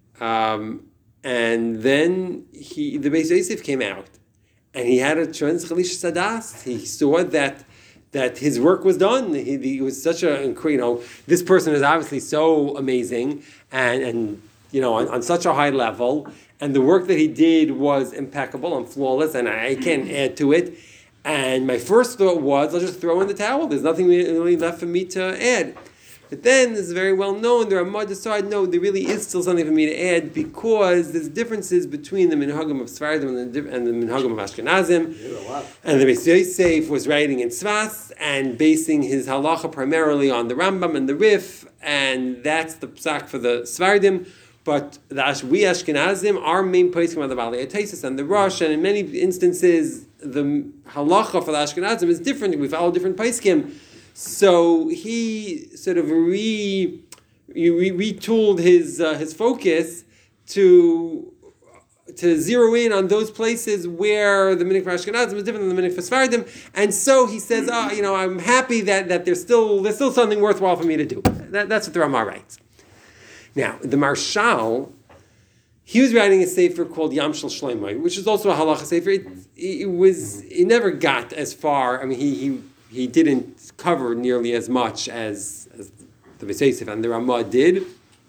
[SPEAKER 1] um, and then he the Beis Yosef came out, and he had a trans chalish sadas. He saw that that his work was done. He, he was such a, you know, this person is obviously so amazing and, and you know, on, on such a high level, and the work that he did was impeccable and flawless, and I can't add to it. And my first thought was, I'll just throw in the towel. There's nothing really left for me to add. But then, this is very well known, the Ramah decided, no, there really is still something for me to add, because there's differences between the Minhagim of Sfardim and the, and the Minhagim of Ashkenazim. And the Beis Yosef was writing in Tzfas and basing his halacha primarily on the Rambam and the Rif, and that's the psak for the Sfardim. But the Ash, we Ashkenazim, our main poskim are the Balei Taisus and the Rosh, and in many instances, the halacha for the Ashkenazim is different. We follow different poskim. So he sort of re, re retooled his uh, his focus to to zero in on those places where the minhag for Ashkenazim is different than the minhag for Sfardim, and so he says, "Oh, you know, I'm happy that, that there's still there's still something worthwhile for me to do." That, that's what the Ramah writes. Now, the Marshal, he was writing a sefer called Yam Shel Shlomo, which is also a halacha sefer. It, it was it never got as far. I mean, he he he didn't cover nearly as much as, as the Beis Yosef and the Ramah did.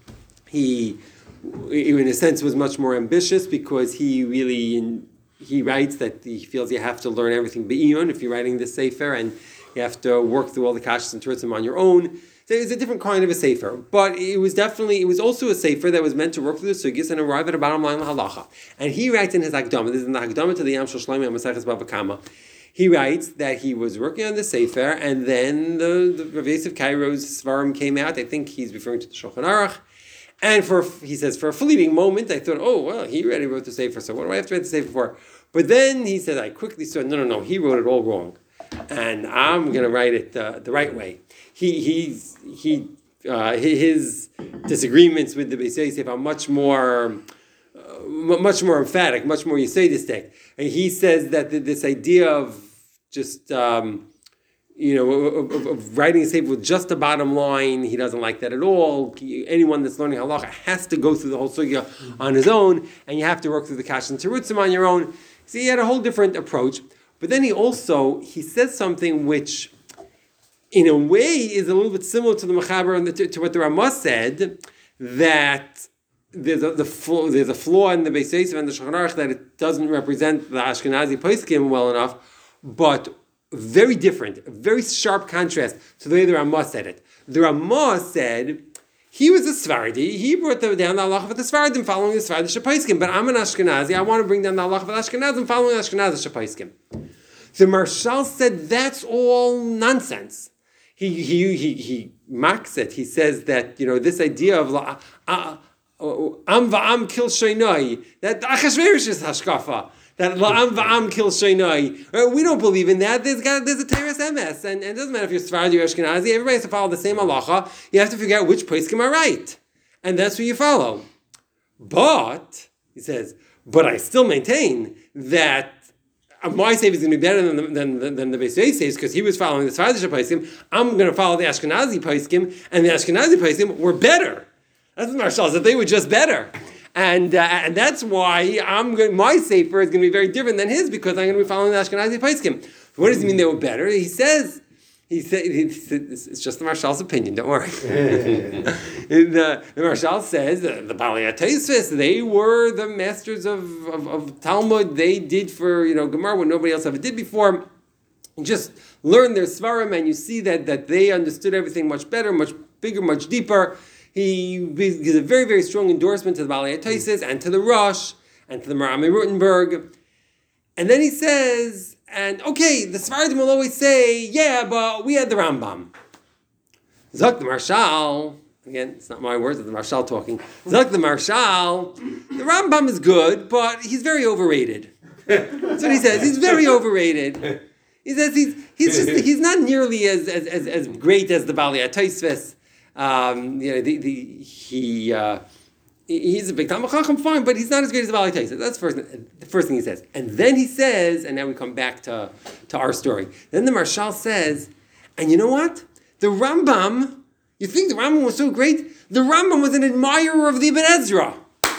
[SPEAKER 1] He, in a sense, was much more ambitious, because he really in, he writes that he feels you have to learn everything be'iyun if you're writing this sefer, and you have to work through all the kashas and turim on your own. So it was a different kind of a sefer, but it was definitely, it was also a sefer that was meant to work through the sugyas and arrive at a bottom line halacha. And he writes in his Akdama, this is in the Akdama to the Yam Shel Shlomo Maseches Bava Kama. He writes that he was working on the sefer, and then the, the Rav Yosef Cairo's Svarim came out. I think he's referring to the Shulchan Aruch. And for, he says, for a fleeting moment, I thought, oh, well, he already wrote the sefer, so what do I have to write the sefer for? But then he said, I quickly saw, no, no, no, he wrote it all wrong, and I'm going to write it uh, the right way. He, he's, he, uh, his disagreements with the Beis Yosef are much more, uh, much more emphatic, much more Yisodistic. And he says that this idea of just, um, you know, of, of, of writing a sefer with just a bottom line, he doesn't like that at all. Anyone that's learning halacha has to go through the whole sugya on his own, and you have to work through the kash and terutzim on your own. So he had a whole different approach. But then he also, he says something which, in a way, is a little bit similar to the Mechaber and the, to, to what the Ramah said, that there's a, the flaw, there's a flaw in the Beis Yosef and the Shulchan Aruch that it doesn't represent the Ashkenazi poskim well enough, but very different, a very sharp contrast to the way the Ramah said it. The Ramah said he was a Sfardi, he brought down the halacha for the Sfardim following the Sfardi Shapaiskim, but I'm an Ashkenazi, I want to bring down the halacha for the Ashkenazim following the Ashkenazi Shapaiskim. The Marshal said that's all nonsense. He he he he mocks it. He says that, you know, this idea of uh, uh, Am va'am kil sheinai, that Achashverosh is hashkafa, that la'am va'am kil sheinai. We don't believe in that. There's got there's a teres emes, and, and it doesn't matter if you're Sephardi or Ashkenazi. Everybody has to follow the same halacha. You have to figure out which poskim are right, and that's what you follow. But he says, but I still maintain that my save is going to be better than the, than, than, than the Beis saves because he was following the Sephardic Paiskim. I'm going to follow the Ashkenazi Paiskim, and the Ashkenazi Paiskim were better. That's what Marshal said. They were just better. And uh, and that's why I'm going, my sefer is going to be very different than his because I'm going to be following the Ashkenazi Paiskim. What does he mean they were better? He says, he said, he said it's just the Marshal's opinion, don't worry. the, the Marshal says, the, the Balei HaTosfos, they were the masters of, of, of Talmud. They did for, you know, Gemara what nobody else ever did before. You just learn their Svarim and you see that, that they understood everything much better, much bigger, much deeper. He gives a very, very strong endorsement to the Balei HaTosfos and to the Rosh and to the Marami Rutenberg. And then he says, and okay, the Sephardim will always say, yeah, but we had the Rambam. Zok the Marshal, again, it's not my words, it's the Marshal talking. Zok the Marshal, the Rambam is good, but he's very overrated. That's what he says, he's very overrated. He says he's he's just he's not nearly as as, as, as great as the Balei HaTosfos. Um, you know, the, the, he uh, he's a big Talmud Chacham, fine, but he's not as great as the Balei HaTosfos. That's first, the first thing he says. And then he says, and now we come back to, to our story. Then the Marshal says, and you know what? The Rambam, you think the Rambam was so great? The Rambam was an admirer of the Ibn Ezra.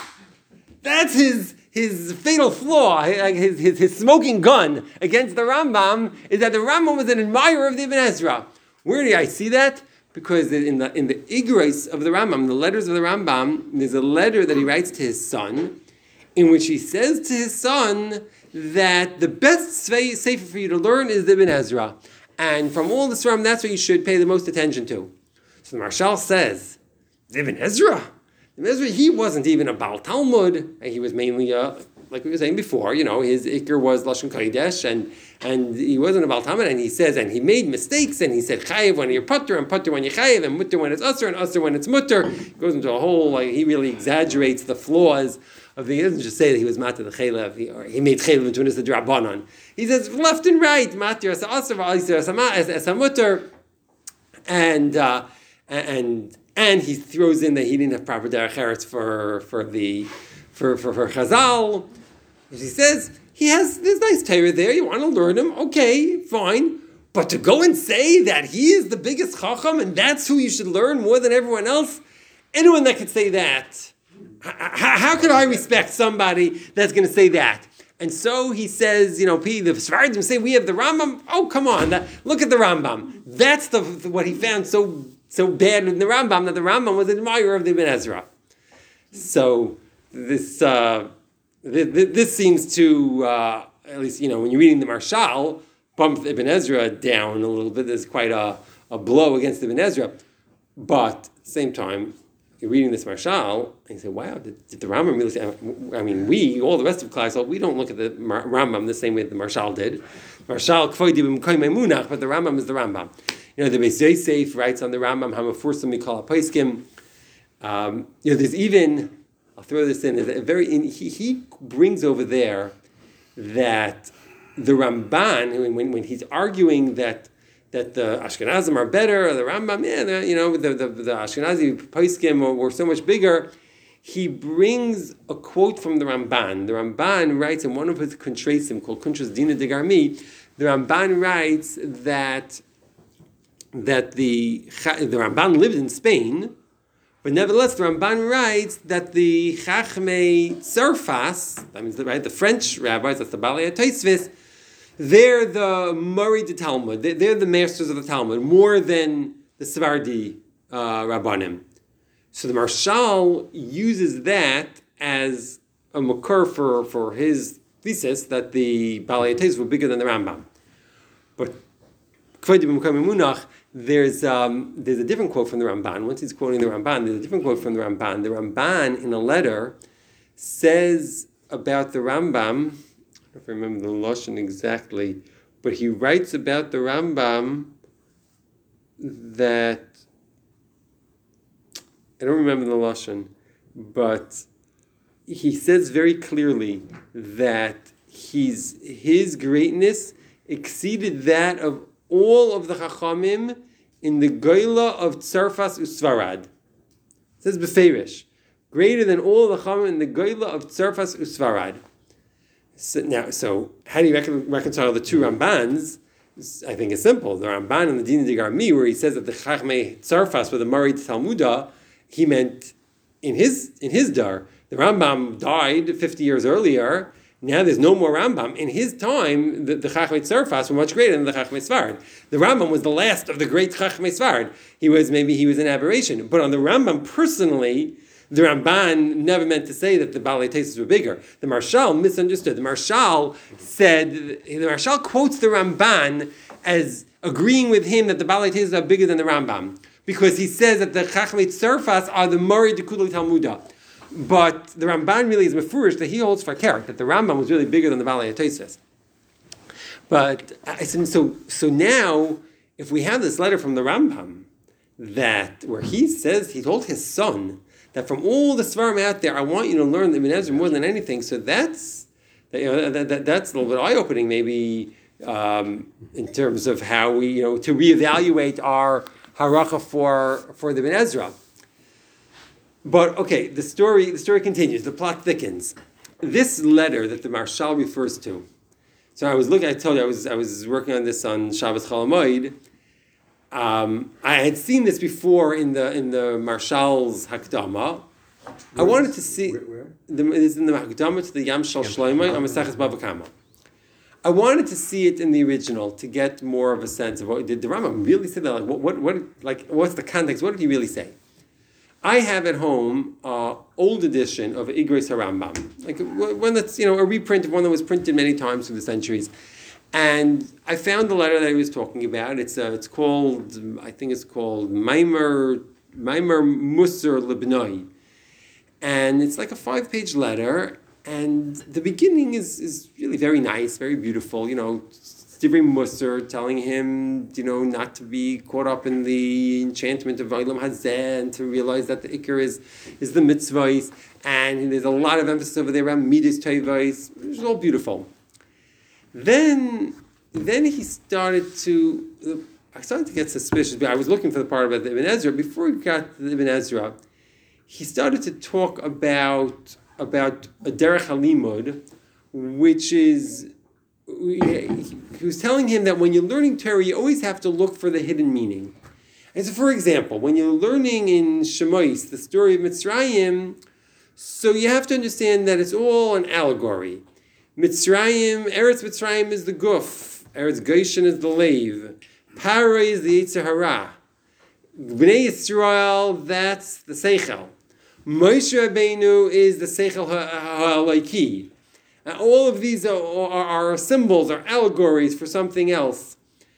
[SPEAKER 1] That's his his fatal flaw, his, his, his smoking gun against the Rambam, is that the Rambam was an admirer of the Ibn Ezra. Where do I see that? Because in the in the Igros of the Rambam, the letters of the Rambam, there's a letter that he writes to his son, in which he says to his son that the best sefer for you to learn is the Ibn Ezra, and from all the Svarim, that's what you should pay the most attention to. So the Marshal says, the Ibn Ezra, Ibn Ezra, he wasn't even a Baal Talmud. He was mainly a, like we were saying before, you know, his Iker was Lashon Kodesh, and and he wasn't a Baal Talmud, and he says, and he made mistakes, and he said, Chayev when you're Putter, and Putter when you're Chayev, and Mutter when it's Usser, and Usser when it's Mutter. He goes into a whole, like, he really exaggerates the flaws of the, he doesn't just say that he was Matter the Chaylev, he, or he made Chaylev into the Drabanan. He says, left and right, Matter as Usser, as a Mutter, and, uh, and, and he throws in that he didn't have proper Derech Eretz for, for the, for, for, for Chazal. He says, he has this nice Torah there, you want to learn him, okay, fine. But to go and say that he is the biggest Chacham and that's who you should learn more than everyone else, anyone that could say that, how, how could I respect somebody that's going to say that? And so he says, you know, the Sephardim say we have the Rambam. Oh, come on, that, look at the Rambam. That's the, the what he found so so bad in the Rambam, that the Rambam was an admirer of the Ibn Ezra. So this... Uh, This seems to, uh, at least, you know, when you're reading the Marshal, bump Ibn Ezra down a little bit. There's quite a, a blow against Ibn Ezra. But at the same time, you're reading this Marshal, and you say, wow, did, did the Rambam really say, I mean, we, all the rest of class, we don't look at the Mar- Rambam the same way that the Marshal did. Marshal, but the Rambam is the Rambam. You know, the Beis Yosef writes on the Rambam, Hamafursam Mikol HaPoskim. Um, you know, there's even... I'll throw this in. A very in, he, he brings over there that the Ramban, when, when he's arguing that that the Ashkenazim are better, or the Rambam, yeah, you know, the, the, the Ashkenazi Poskim were, were so much bigger, he brings a quote from the Ramban. The Ramban writes in one of his Kuntrasim called Kuntras Dina de Garmi, the Ramban writes that that the, the Ramban lived in Spain, but nevertheless, the Ramban writes that the Chachmei Tzarfas, that means the, right, the French rabbis, that's the Balei HaTosfos, they're the Murray de Talmud. They're, they're the masters of the Talmud, more than the Sephardi uh, Rabbanim. So the Marshal uses that as a makor for, for his thesis that the Balei HaTosfos were bigger than the Rambam. But There's um, there's a different quote from the Ramban. Once he's quoting the Ramban, there's a different quote from the Ramban. The Ramban, in a letter, says about the Rambam, I don't know if I remember the Lashon exactly, but he writes about the Rambam that, I don't remember the Lashon, but he says very clearly that he's, his greatness exceeded that of all of the Chachamim in the Goyla of Tzarfas Usvarad. It says Beferish. greater than all the Chachamim in the Goyla of Tzarfas Usvarad. So, now, so how do you recon- reconcile the two Rambans? I think it's simple. The Ramban in the Din Digarmi, where he says that the Chachmei Tzarfas were the Marid Talmuda, he meant in his in his dar. The Rambam died fifty years earlier. Now there's no more Rambam. In his time, the, the Chachmei Tzarfas were much greater than the Chachmei Sfarad. The Rambam was the last of the great Chachmei Sfarad. He was maybe he was an aberration. But on the Rambam personally, the Ramban never meant to say that the Balei Tesis were bigger. The Marshal misunderstood. The Marshal said, the Marshal quotes the Ramban as agreeing with him that the Balei Tesis are bigger than the Rambam, because he says that the Chachmei Tzarfas are the Mari Dekudli Talmuda. But the Ramban really is mefurish that he holds for character, that the Rambam was really bigger than the Balei Tesis. But I said, so so now, if we have this letter from the Rambam, that where he says, he told his son, that from all the Svarim out there, I want you to learn the Ibn Ezra more than anything. So that's, you know, that, that, that's a little bit eye-opening, maybe, um, in terms of how we, you know, to reevaluate our haracha for, for the Ibn Ezra. But, okay, the story, the story continues. The plot thickens. This letter that the Marshal refers to, so I was looking, I told you, I was, I was working on this on Shabbos Chol Hamoed. Um, I had seen this before in the in the Marshal's Hakdama. I wanted to see
[SPEAKER 5] Where? where?
[SPEAKER 1] the, it is in the Hakdama to the Yam Shal Shloimeh on Maseches Bava Kama. I wanted to see it in the original to get more of a sense of what did the Rambam really say that. Like what what, what like what's the context? What did he really say? I have at home an uh, old edition of Igros HaRambam, like one that's, you know, a reprint of one that was printed many times through the centuries. And I found the letter that he was talking about. It's uh, it's called, I think it's called Maimer Maimer Musar Libnoi. And it's like a five-page letter. And the beginning is, is really very nice, very beautiful. You know, Divrei Musar telling him, you know, not to be caught up in the enchantment of Olam Hazeh and to realize that the Iker is, is the mitzvahs. And there's a lot of emphasis over there around Midas Tevos. It's all beautiful. Then, then he started to. I started to get suspicious. But I was looking for the part about the Ibn Ezra. Before he got to the Ibn Ezra, he started to talk about about a derech halimud, which is. He was telling him that when you're learning Torah, you always have to look for the hidden meaning. And so, for example, when you're learning in Shemais the story of Mitzrayim, so you have to understand that it's all an allegory. Mitzrayim, Eretz Mitzrayim is the guf. Eretz Goshen is the lave. Para is the Yetzer Hara. Bnei Yisrael, that's the Seichel. Moshe Rabbeinu is the Seichel HaEloki. Uh, all of these are, are, are symbols, are allegories for something else.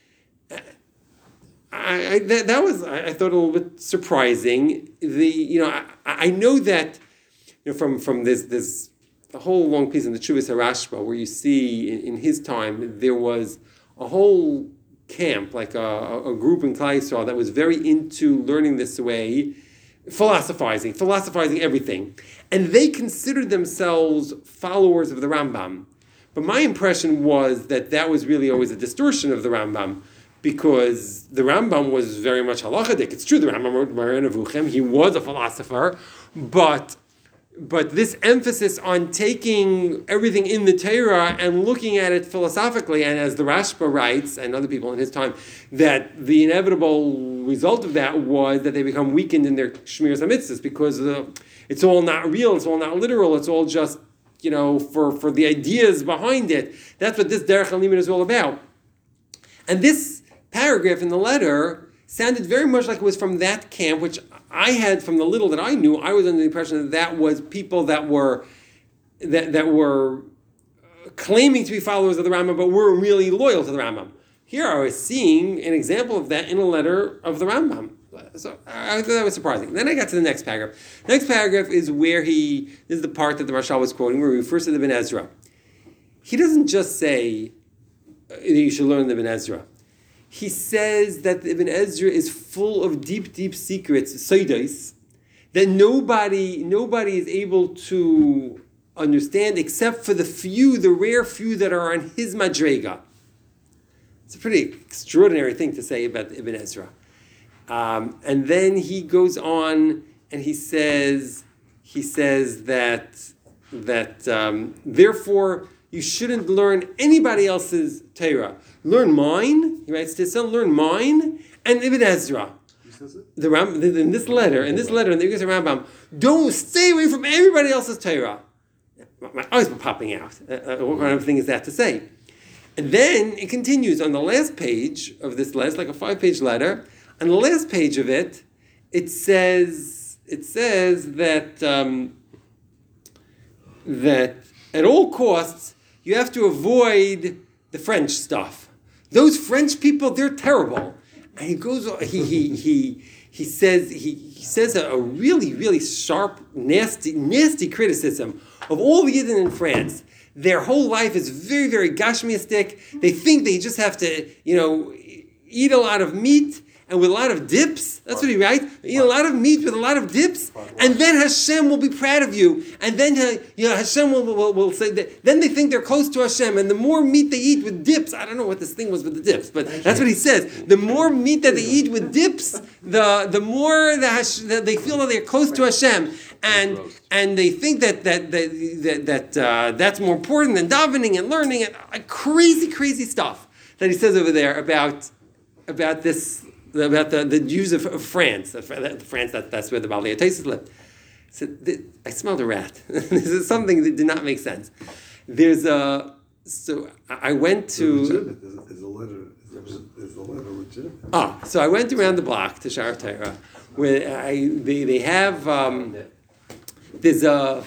[SPEAKER 1] I, I that, that was I, I thought a little bit surprising. The you know I, I know that you know from from this this. a whole long piece in the Chuvas HaRashba where you see in, in his time there was a whole camp, like a, a group in Klal Yisrael that was very into learning this way, philosophizing, philosophizing everything. And they considered themselves followers of the Rambam. But my impression was that that was really always a distortion of the Rambam, because the Rambam was very much halachadik. It's true, the Rambam wrote Moreh Nevuchim, he was a philosopher, but But this emphasis on taking everything in the Torah and looking at it philosophically, and as the Rashba writes, and other people in his time, that the inevitable result of that was that they become weakened in their Shmiras HaMitzvahs, because uh, it's all not real, it's all not literal, it's all just, you know, for, for the ideas behind it. That's what this Derech HaLimud is all about. And this paragraph in the letter sounded very much like it was from that camp, which I had, from the little that I knew, I was under the impression that that was people that were that that were claiming to be followers of the Rambam, but weren't really loyal to the Rambam. Here I was seeing an example of that in a letter of the Rambam. So I thought that was surprising. Then I got to the next paragraph. The next paragraph is where he, this is the part that the Marshal was quoting, where he refers to the Ibn Ezra. He doesn't just say that you should learn the Ibn Ezra. He says that the Ibn Ezra is full of deep, deep secrets, soidos, that nobody, nobody is able to understand except for the few, the rare few that are on his madrega. It's a pretty extraordinary thing to say about Ibn Ezra. Um, and then he goes on and he says he says that that um, therefore you shouldn't learn anybody else's Torah. Learn mine. He writes to his son, learn mine and Ibn Ezra.
[SPEAKER 5] Who says it?
[SPEAKER 1] The Ram, in this letter, in this letter, in the Igros Rambam, don't stay away from everybody else's Torah. My eyes were popping out. Uh, uh, what kind of thing is that to say? And then it continues on the last page of this letter. It's like a five-page letter. On the last page of it, it says it says that um, that at all costs you have to avoid the French stuff. Those French people, they're terrible. And he goes, he he he he says he, he says a, a really really sharp, nasty nasty criticism of all the Yidden in France. Their whole life is very very gashmiistic. They think they just have to, you know, eat a lot of meat and with a lot of dips. That's what he writes. Eat a lot of meat with a lot of dips, and then Hashem will be proud of you. And then uh, you know Hashem will, will, will say that. Then they think they're close to Hashem, and the more meat they eat with dips, I don't know what this thing was with the dips, but that's what he says. The more meat that they eat with dips, the the more the Hash, that they feel that they're close to Hashem, and and they think that that that that, that uh, that's more important than davening and learning and uh, crazy crazy stuff that he says over there about about this. About the, the Jews of, of France, France that, that's where the Balei Tesis lived. So I smelled a rat. This is something that did not make sense. There's a so I went to.
[SPEAKER 5] Is, is the letter is, is the letter legitimate?
[SPEAKER 1] Ah, so I went around the block to Shara Torah, where I they they have um, there's a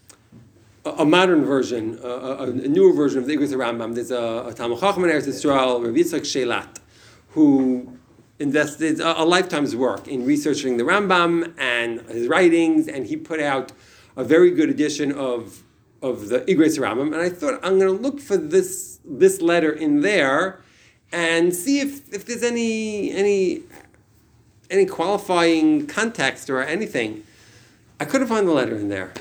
[SPEAKER 1] a modern version, a, a, a newer version of the Igros Rambam. There's a, a Talmud Chacham in Eretz Yisrael, Rabbi Yitzchak Shelat, who invested a, a lifetime's work in researching the Rambam and his writings, and he put out a very good edition of of the Igros Rambam. And I thought I'm going to look for this this letter in there and see if, if there's any any any qualifying context or anything. I couldn't find the letter in there.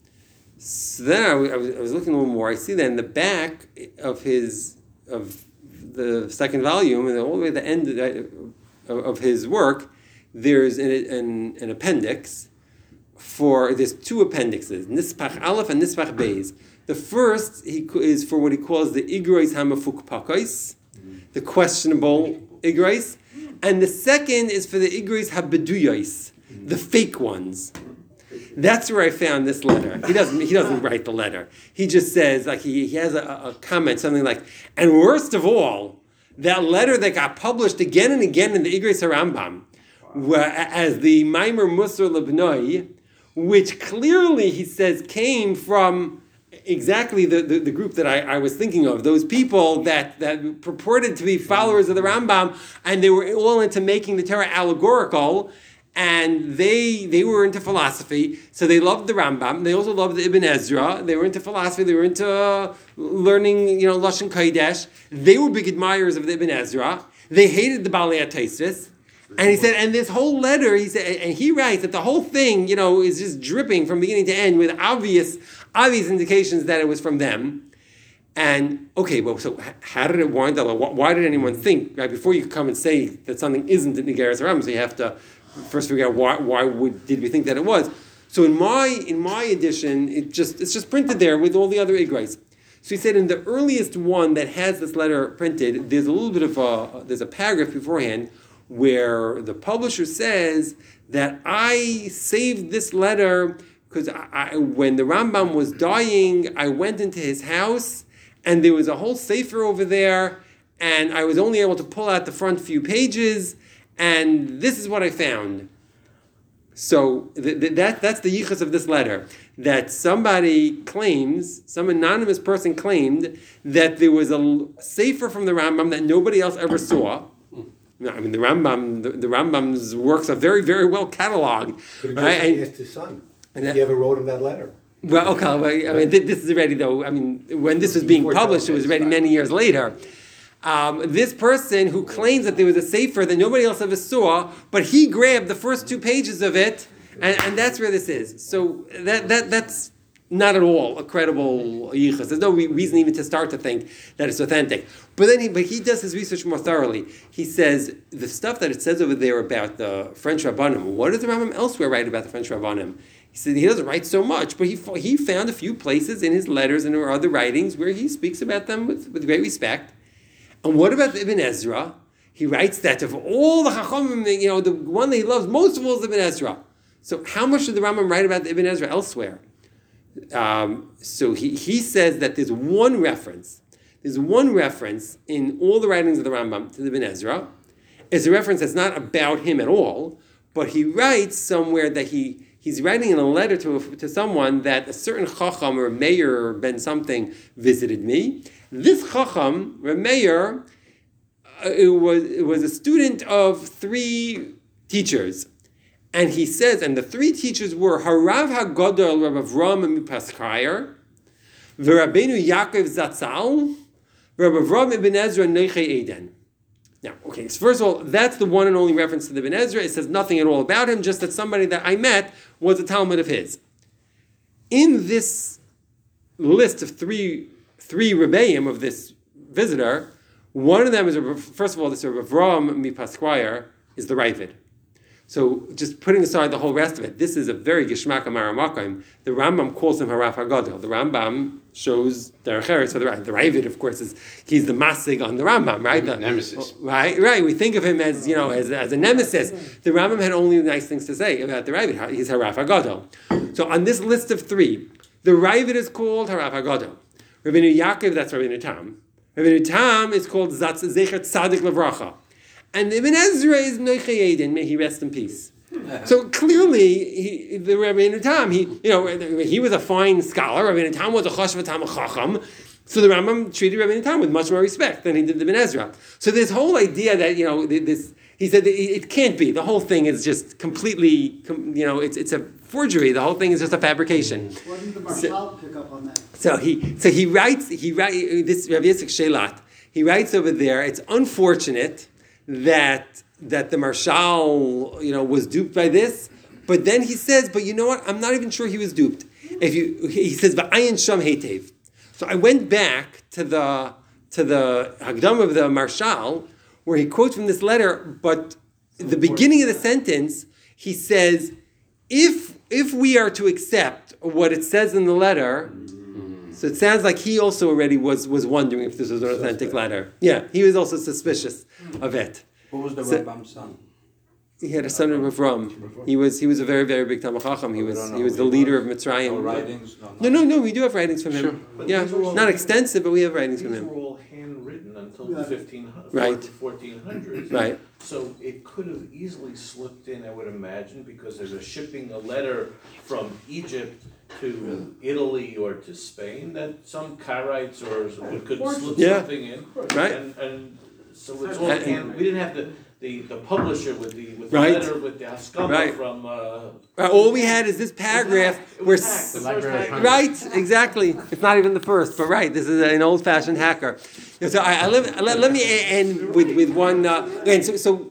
[SPEAKER 1] So then I, I, was, I was looking a little more. I see that in the back of his of the second volume, and all the way to the end of, of, of his work, there's an, an, an appendix for, there's two appendixes, Nispach Aleph and Nispach Beis. The first he, is for what he calls the Igros HaMefukpakos, the questionable Igros, and the second is for the Igros HaBeduyos, the fake ones. That's where I found this letter. He doesn't. He doesn't write the letter. He just says, like he, he has a, a comment, something like, and worst of all, that letter that got published again and again in the Igros Rambam, where, as the Maimer Musar Lebnoi, which clearly he says came from exactly the, the, the group that I, I was thinking of, those people that, that purported to be followers of the Rambam, and they were all into making the Torah allegorical. And they they were into philosophy, so they loved the Rambam. They also loved the Ibn Ezra. They were into philosophy. They were into uh, learning, you know, Lashon Kodesh. They were big admirers of the Ibn Ezra. They hated the Balei Tesis. And he said, and this whole letter, he said, and he writes that the whole thing, you know, is just dripping from beginning to end with obvious obvious indications that it was from them. And okay, well, so how did it wind up? Why did anyone think, right, before you come and say that something isn't in the Igros Rambam, so you have to first figure out why why would did we think that it was. So in my in my edition, it just it's just printed there with all the other Igros. So he said in the earliest one that has this letter printed, there's a little bit of a there's a paragraph beforehand where the publisher says that I saved this letter because I, I, when the Rambam was dying, I went into his house and there was a whole sefer over there, and I was only able to pull out the front few pages. And this is what I found. So th- th- that that's the yichus of this letter. That somebody claims, some anonymous person claimed that there was a sefer from the Rambam that nobody else ever saw. I mean, the Rambam, the, the Rambam's works are very, very well cataloged.
[SPEAKER 6] Could
[SPEAKER 1] right?
[SPEAKER 6] have just asked his son if he ever wrote him that letter.
[SPEAKER 1] Well, okay. Well, I mean, th- this is already though. I mean, when this was being published, it was already many years later. Um, this person who claims that there was a sefer that nobody else ever saw, but he grabbed the first two pages of it, and, and that's where this is. So that that that's not at all a credible yichus. There's no re- reason even to start to think that it's authentic. But then he, but he does his research more thoroughly. He says the stuff that it says over there about the French Rabbanim. What does the Rambam elsewhere write about the French Rabbanim? He said he doesn't write so much, but he he found a few places in his letters and or other writings where he speaks about them with, with great respect. And what about Ibn Ezra? He writes that of all the Chachamim, you know, the one that he loves most of all is Ibn Ezra. So how much did the Rambam write about Ibn Ezra elsewhere? Um, so he, he says that there's one reference. There's one reference in all the writings of the Rambam to the Ibn Ezra. It's a reference that's not about him at all, but he writes somewhere that he he's writing in a letter to to someone that a certain Chacham or Meir or Ben something visited me. This Chacham, or Meir, uh, it was it was a student of three teachers. And he says, and the three teachers were Harav HaGadol Rav Avram Mipaskayer, V'Rabbeinu Yaakov Zatzal, Rav Avram Ibn Ezra Neichei Eden. Now, okay, so first of all, that's the one and only reference to the Ibn Ezra. It says nothing at all about him, just that somebody that I met was a Talmud of his. In this list of three three Rebbeim of this visitor, one of them is, first of all, this Rav Avram Mipaskayer is the Ravid. So just putting aside the whole rest of it, this is a very Geshmak Amar Makim. The Rambam calls him Harav HaGadol. The Rambam shows Derech Eretz for the Ravid. The Ravid, of course, is he's the masig on the Rambam, right? The,
[SPEAKER 2] nemesis.
[SPEAKER 1] Right, right. We think of him as, you know, as, as a nemesis. The Rambam had only nice things to say about the Ravid. He's Harav HaGadol. So on this list of three, the Ravid is called Harav HaGadol. Rabbeinu Yaakov, that's Rabbeinu Tam. Rabbeinu Tam is called Zatz Zecher Tzadik Levracha. And Ibn Ezra is Neichei Eden, may he rest in peace. So clearly, he, the Rabbeinu Tam, he, you know, he was a fine scholar. Rabbeinu Tam was a Choshev Tam, a Chacham. So the Rambam treated Rabbeinu Tam with much more respect than he did Ibn Ezra. So this whole idea that, you know, this, he said that it can't be. The whole thing is just completely, you know, it's it's a forgery. The whole thing is just a fabrication.
[SPEAKER 7] Why didn't the Marshal so, pick up on that?
[SPEAKER 1] So he, so he writes, he writes, this Rabbi Yitzchak Shelat, he writes over there, it's unfortunate that that the Marshal, you know, was duped by this, but then he says, but you know what? I'm not even sure he was duped. If you, he says, "Va'ayin sham heitev." So I went back to the to the Hagdam of the Marshal, where he quotes from this letter, but the beginning of the sentence, he says, if if we are to accept what it says in the letter. So it sounds like he also already was, was wondering if this was an authentic letter. Yeah, he was also suspicious of it.
[SPEAKER 4] Who was the
[SPEAKER 1] So-
[SPEAKER 4] Rambam's son?
[SPEAKER 1] He had a son of Avram. He was he was a very very big Talmid Chacham. He was he was the leader of
[SPEAKER 4] No
[SPEAKER 1] Mitzrayim.
[SPEAKER 4] writings? No,
[SPEAKER 1] No, no, no. We do have writings from him.
[SPEAKER 3] But
[SPEAKER 1] Yeah,
[SPEAKER 3] these were all-
[SPEAKER 1] not extensive, but we have writings from
[SPEAKER 3] These
[SPEAKER 1] him.
[SPEAKER 3] were all handwritten until
[SPEAKER 7] Yeah.
[SPEAKER 3] the fifteen hundreds,
[SPEAKER 1] Right.
[SPEAKER 3] fourteen hundreds.
[SPEAKER 1] Right.
[SPEAKER 3] So it could have easily slipped in, I would imagine, because there's a shipping a letter from Egypt to Italy or to Spain, that some Karaites or could slip
[SPEAKER 1] Yeah.
[SPEAKER 3] something in.
[SPEAKER 1] Right.
[SPEAKER 3] And, and so it's all,
[SPEAKER 1] And-
[SPEAKER 3] hand- we didn't have the, the, the publisher with the, with the
[SPEAKER 1] Right.
[SPEAKER 3] letter, with the Haskama
[SPEAKER 1] Right.
[SPEAKER 3] from, uh.
[SPEAKER 1] Uh, all we had is this paragraph
[SPEAKER 3] It
[SPEAKER 1] where.
[SPEAKER 3] was hacked, the
[SPEAKER 1] s-
[SPEAKER 3] first
[SPEAKER 2] Library of
[SPEAKER 3] hack-
[SPEAKER 1] Right, exactly. It's not even the first, but right. This is an old-fashioned hacker. So I, I let, let, let me end with with one. Uh, and so, so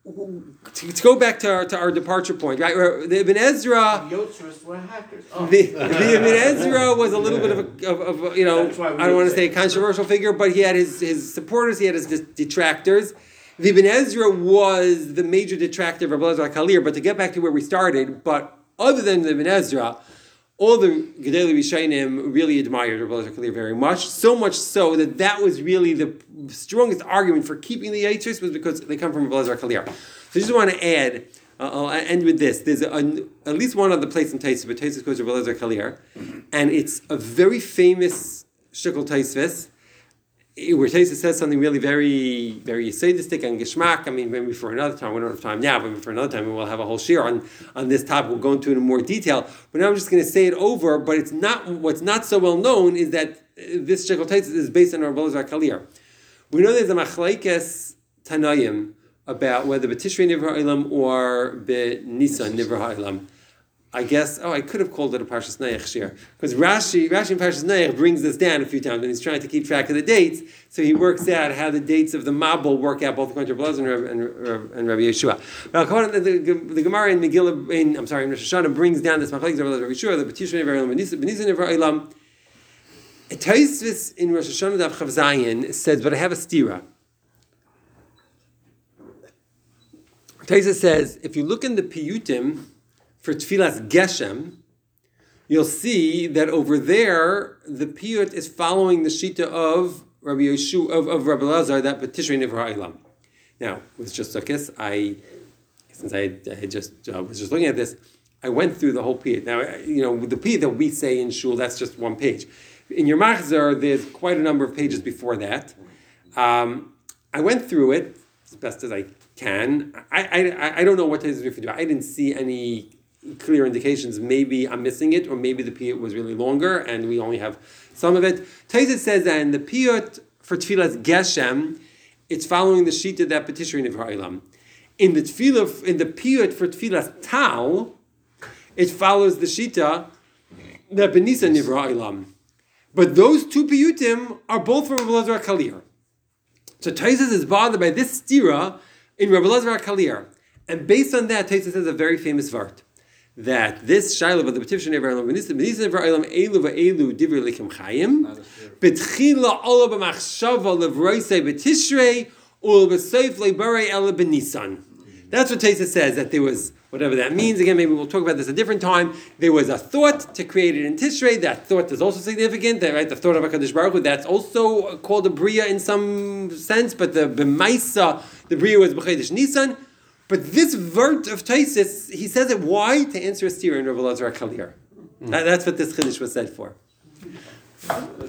[SPEAKER 1] to, to go back to our to our departure point, right? Where the Ibn Ezra.
[SPEAKER 3] The Yotzerists were hackers. Oh.
[SPEAKER 1] The, the Ibn Ezra was a little bit of a, of, of you know,
[SPEAKER 3] That's why we
[SPEAKER 1] I don't want to
[SPEAKER 3] would
[SPEAKER 1] say a
[SPEAKER 3] say-
[SPEAKER 1] controversial figure, but he had his, his supporters, he had his detractors. The Ibn Ezra was the major detractor of Rabbi Elazar Kalir, but to get back to where we started, but other than the Ibn Ezra, all the Gedolei Rishonim really admired Rabbi Elazar Kalir very much, so much so that that was really the strongest argument for keeping the Yitzhak was because they come from Rabbi Elazar Kalir. So I just want to add, uh, I'll end with this. There's a, at least one other place in Taisus, but Taisus goes to Rabbi Elazar Kalir, and it's a very famous shtickle Taisus, where Taisus says something really very, very Yisaidistic and Geshmak. I mean, maybe for another time, we don't have time now, but for another time we'll have a whole shir on, on this topic. We'll go into it in more detail. But now I'm just going to say it over, but it's not, what's not so well known is that uh, this shtickle Taisus is based on Rabbi Elazar Kalir. We know there's a machlekes Tanayim about whether B'Tishrei Nivra Ha'olam or B'Nisan Nivra Ha'olam. I guess, oh, I could have called it a Parshas Nayach shir. Because Rashi, Rashi in Parshas Nayach brings this down a few times, and he's trying to keep track of the dates, so he works out how the dates of the Mabul work out both according to Rabbi Elazar and, and, and Rabbi Yeshua. But the, the, the Gemara in Megillah, in, I'm sorry, in Rosh Hashanah brings down this Machlekes of Rabbi Yeshua, the B'Tishrei Nivra Ha'olam, B'Nisan Nivra Ha'olam. Taisvis in Rosh Hashanah Daf Chav Zayin says, but I have a stira. Taisa says, if you look in the piyutim for Tfilas Geshem, you'll see that over there, the piyut is following the shita of Rabbi Yeshu, of, of Rabbi Lazar, that Tishrei Nivra Ilam. Now, with just Sukkot, I, since I, I just uh, was just looking at this, I went through the whole piyut. Now, you know, the piyut that we say in shul, that's just one page. In your machzor, there's quite a number of pages before that. Um, I went through it as best as I can. I I, I don't know what Taisus Rif do. I didn't see any clear indications. Maybe I'm missing it, or maybe the piyut was really longer and we only have some of it. Taisus says that in the piyut for Tfilas Geshem, it's following the shita that B'Tishrei Nivra Ilam. In the tefillah, in the piyut for Tfilas Tal, it follows the shita that B'Nisan Nivra Ilam. But those two piyutim are both from Rabbi Lazar Kalir. So Taisus is bothered by this stira in Rabbi Lazar Kalir. And based on that, Taisus has a very famous vart. That this Shiloh of the B'Tishrei Nivra Ilam, B'Nisan Nivra Ilam, Elu v'Elu Divrei Likim Chayim, B'tchila Ola B'machshava Levroisei B'Tishrei, Ul B'Seif Le'Barei Ela B'Nisan. That's what Taisus says, that there was, whatever that means, again, maybe we'll talk about this a different time, there was a thought to create it in Tishrei. That thought is also significant, that, right? The thought of HaKadosh Baruch Hu, that's also called a Bria in some sense, but the B'maisa, the Bria was B'Chodesh Nisan. But this vert of Taisus, he says it, why? To answer a steer in Rabbi Lazar Kalir. Mm. That, that's what this Chiddush was said for.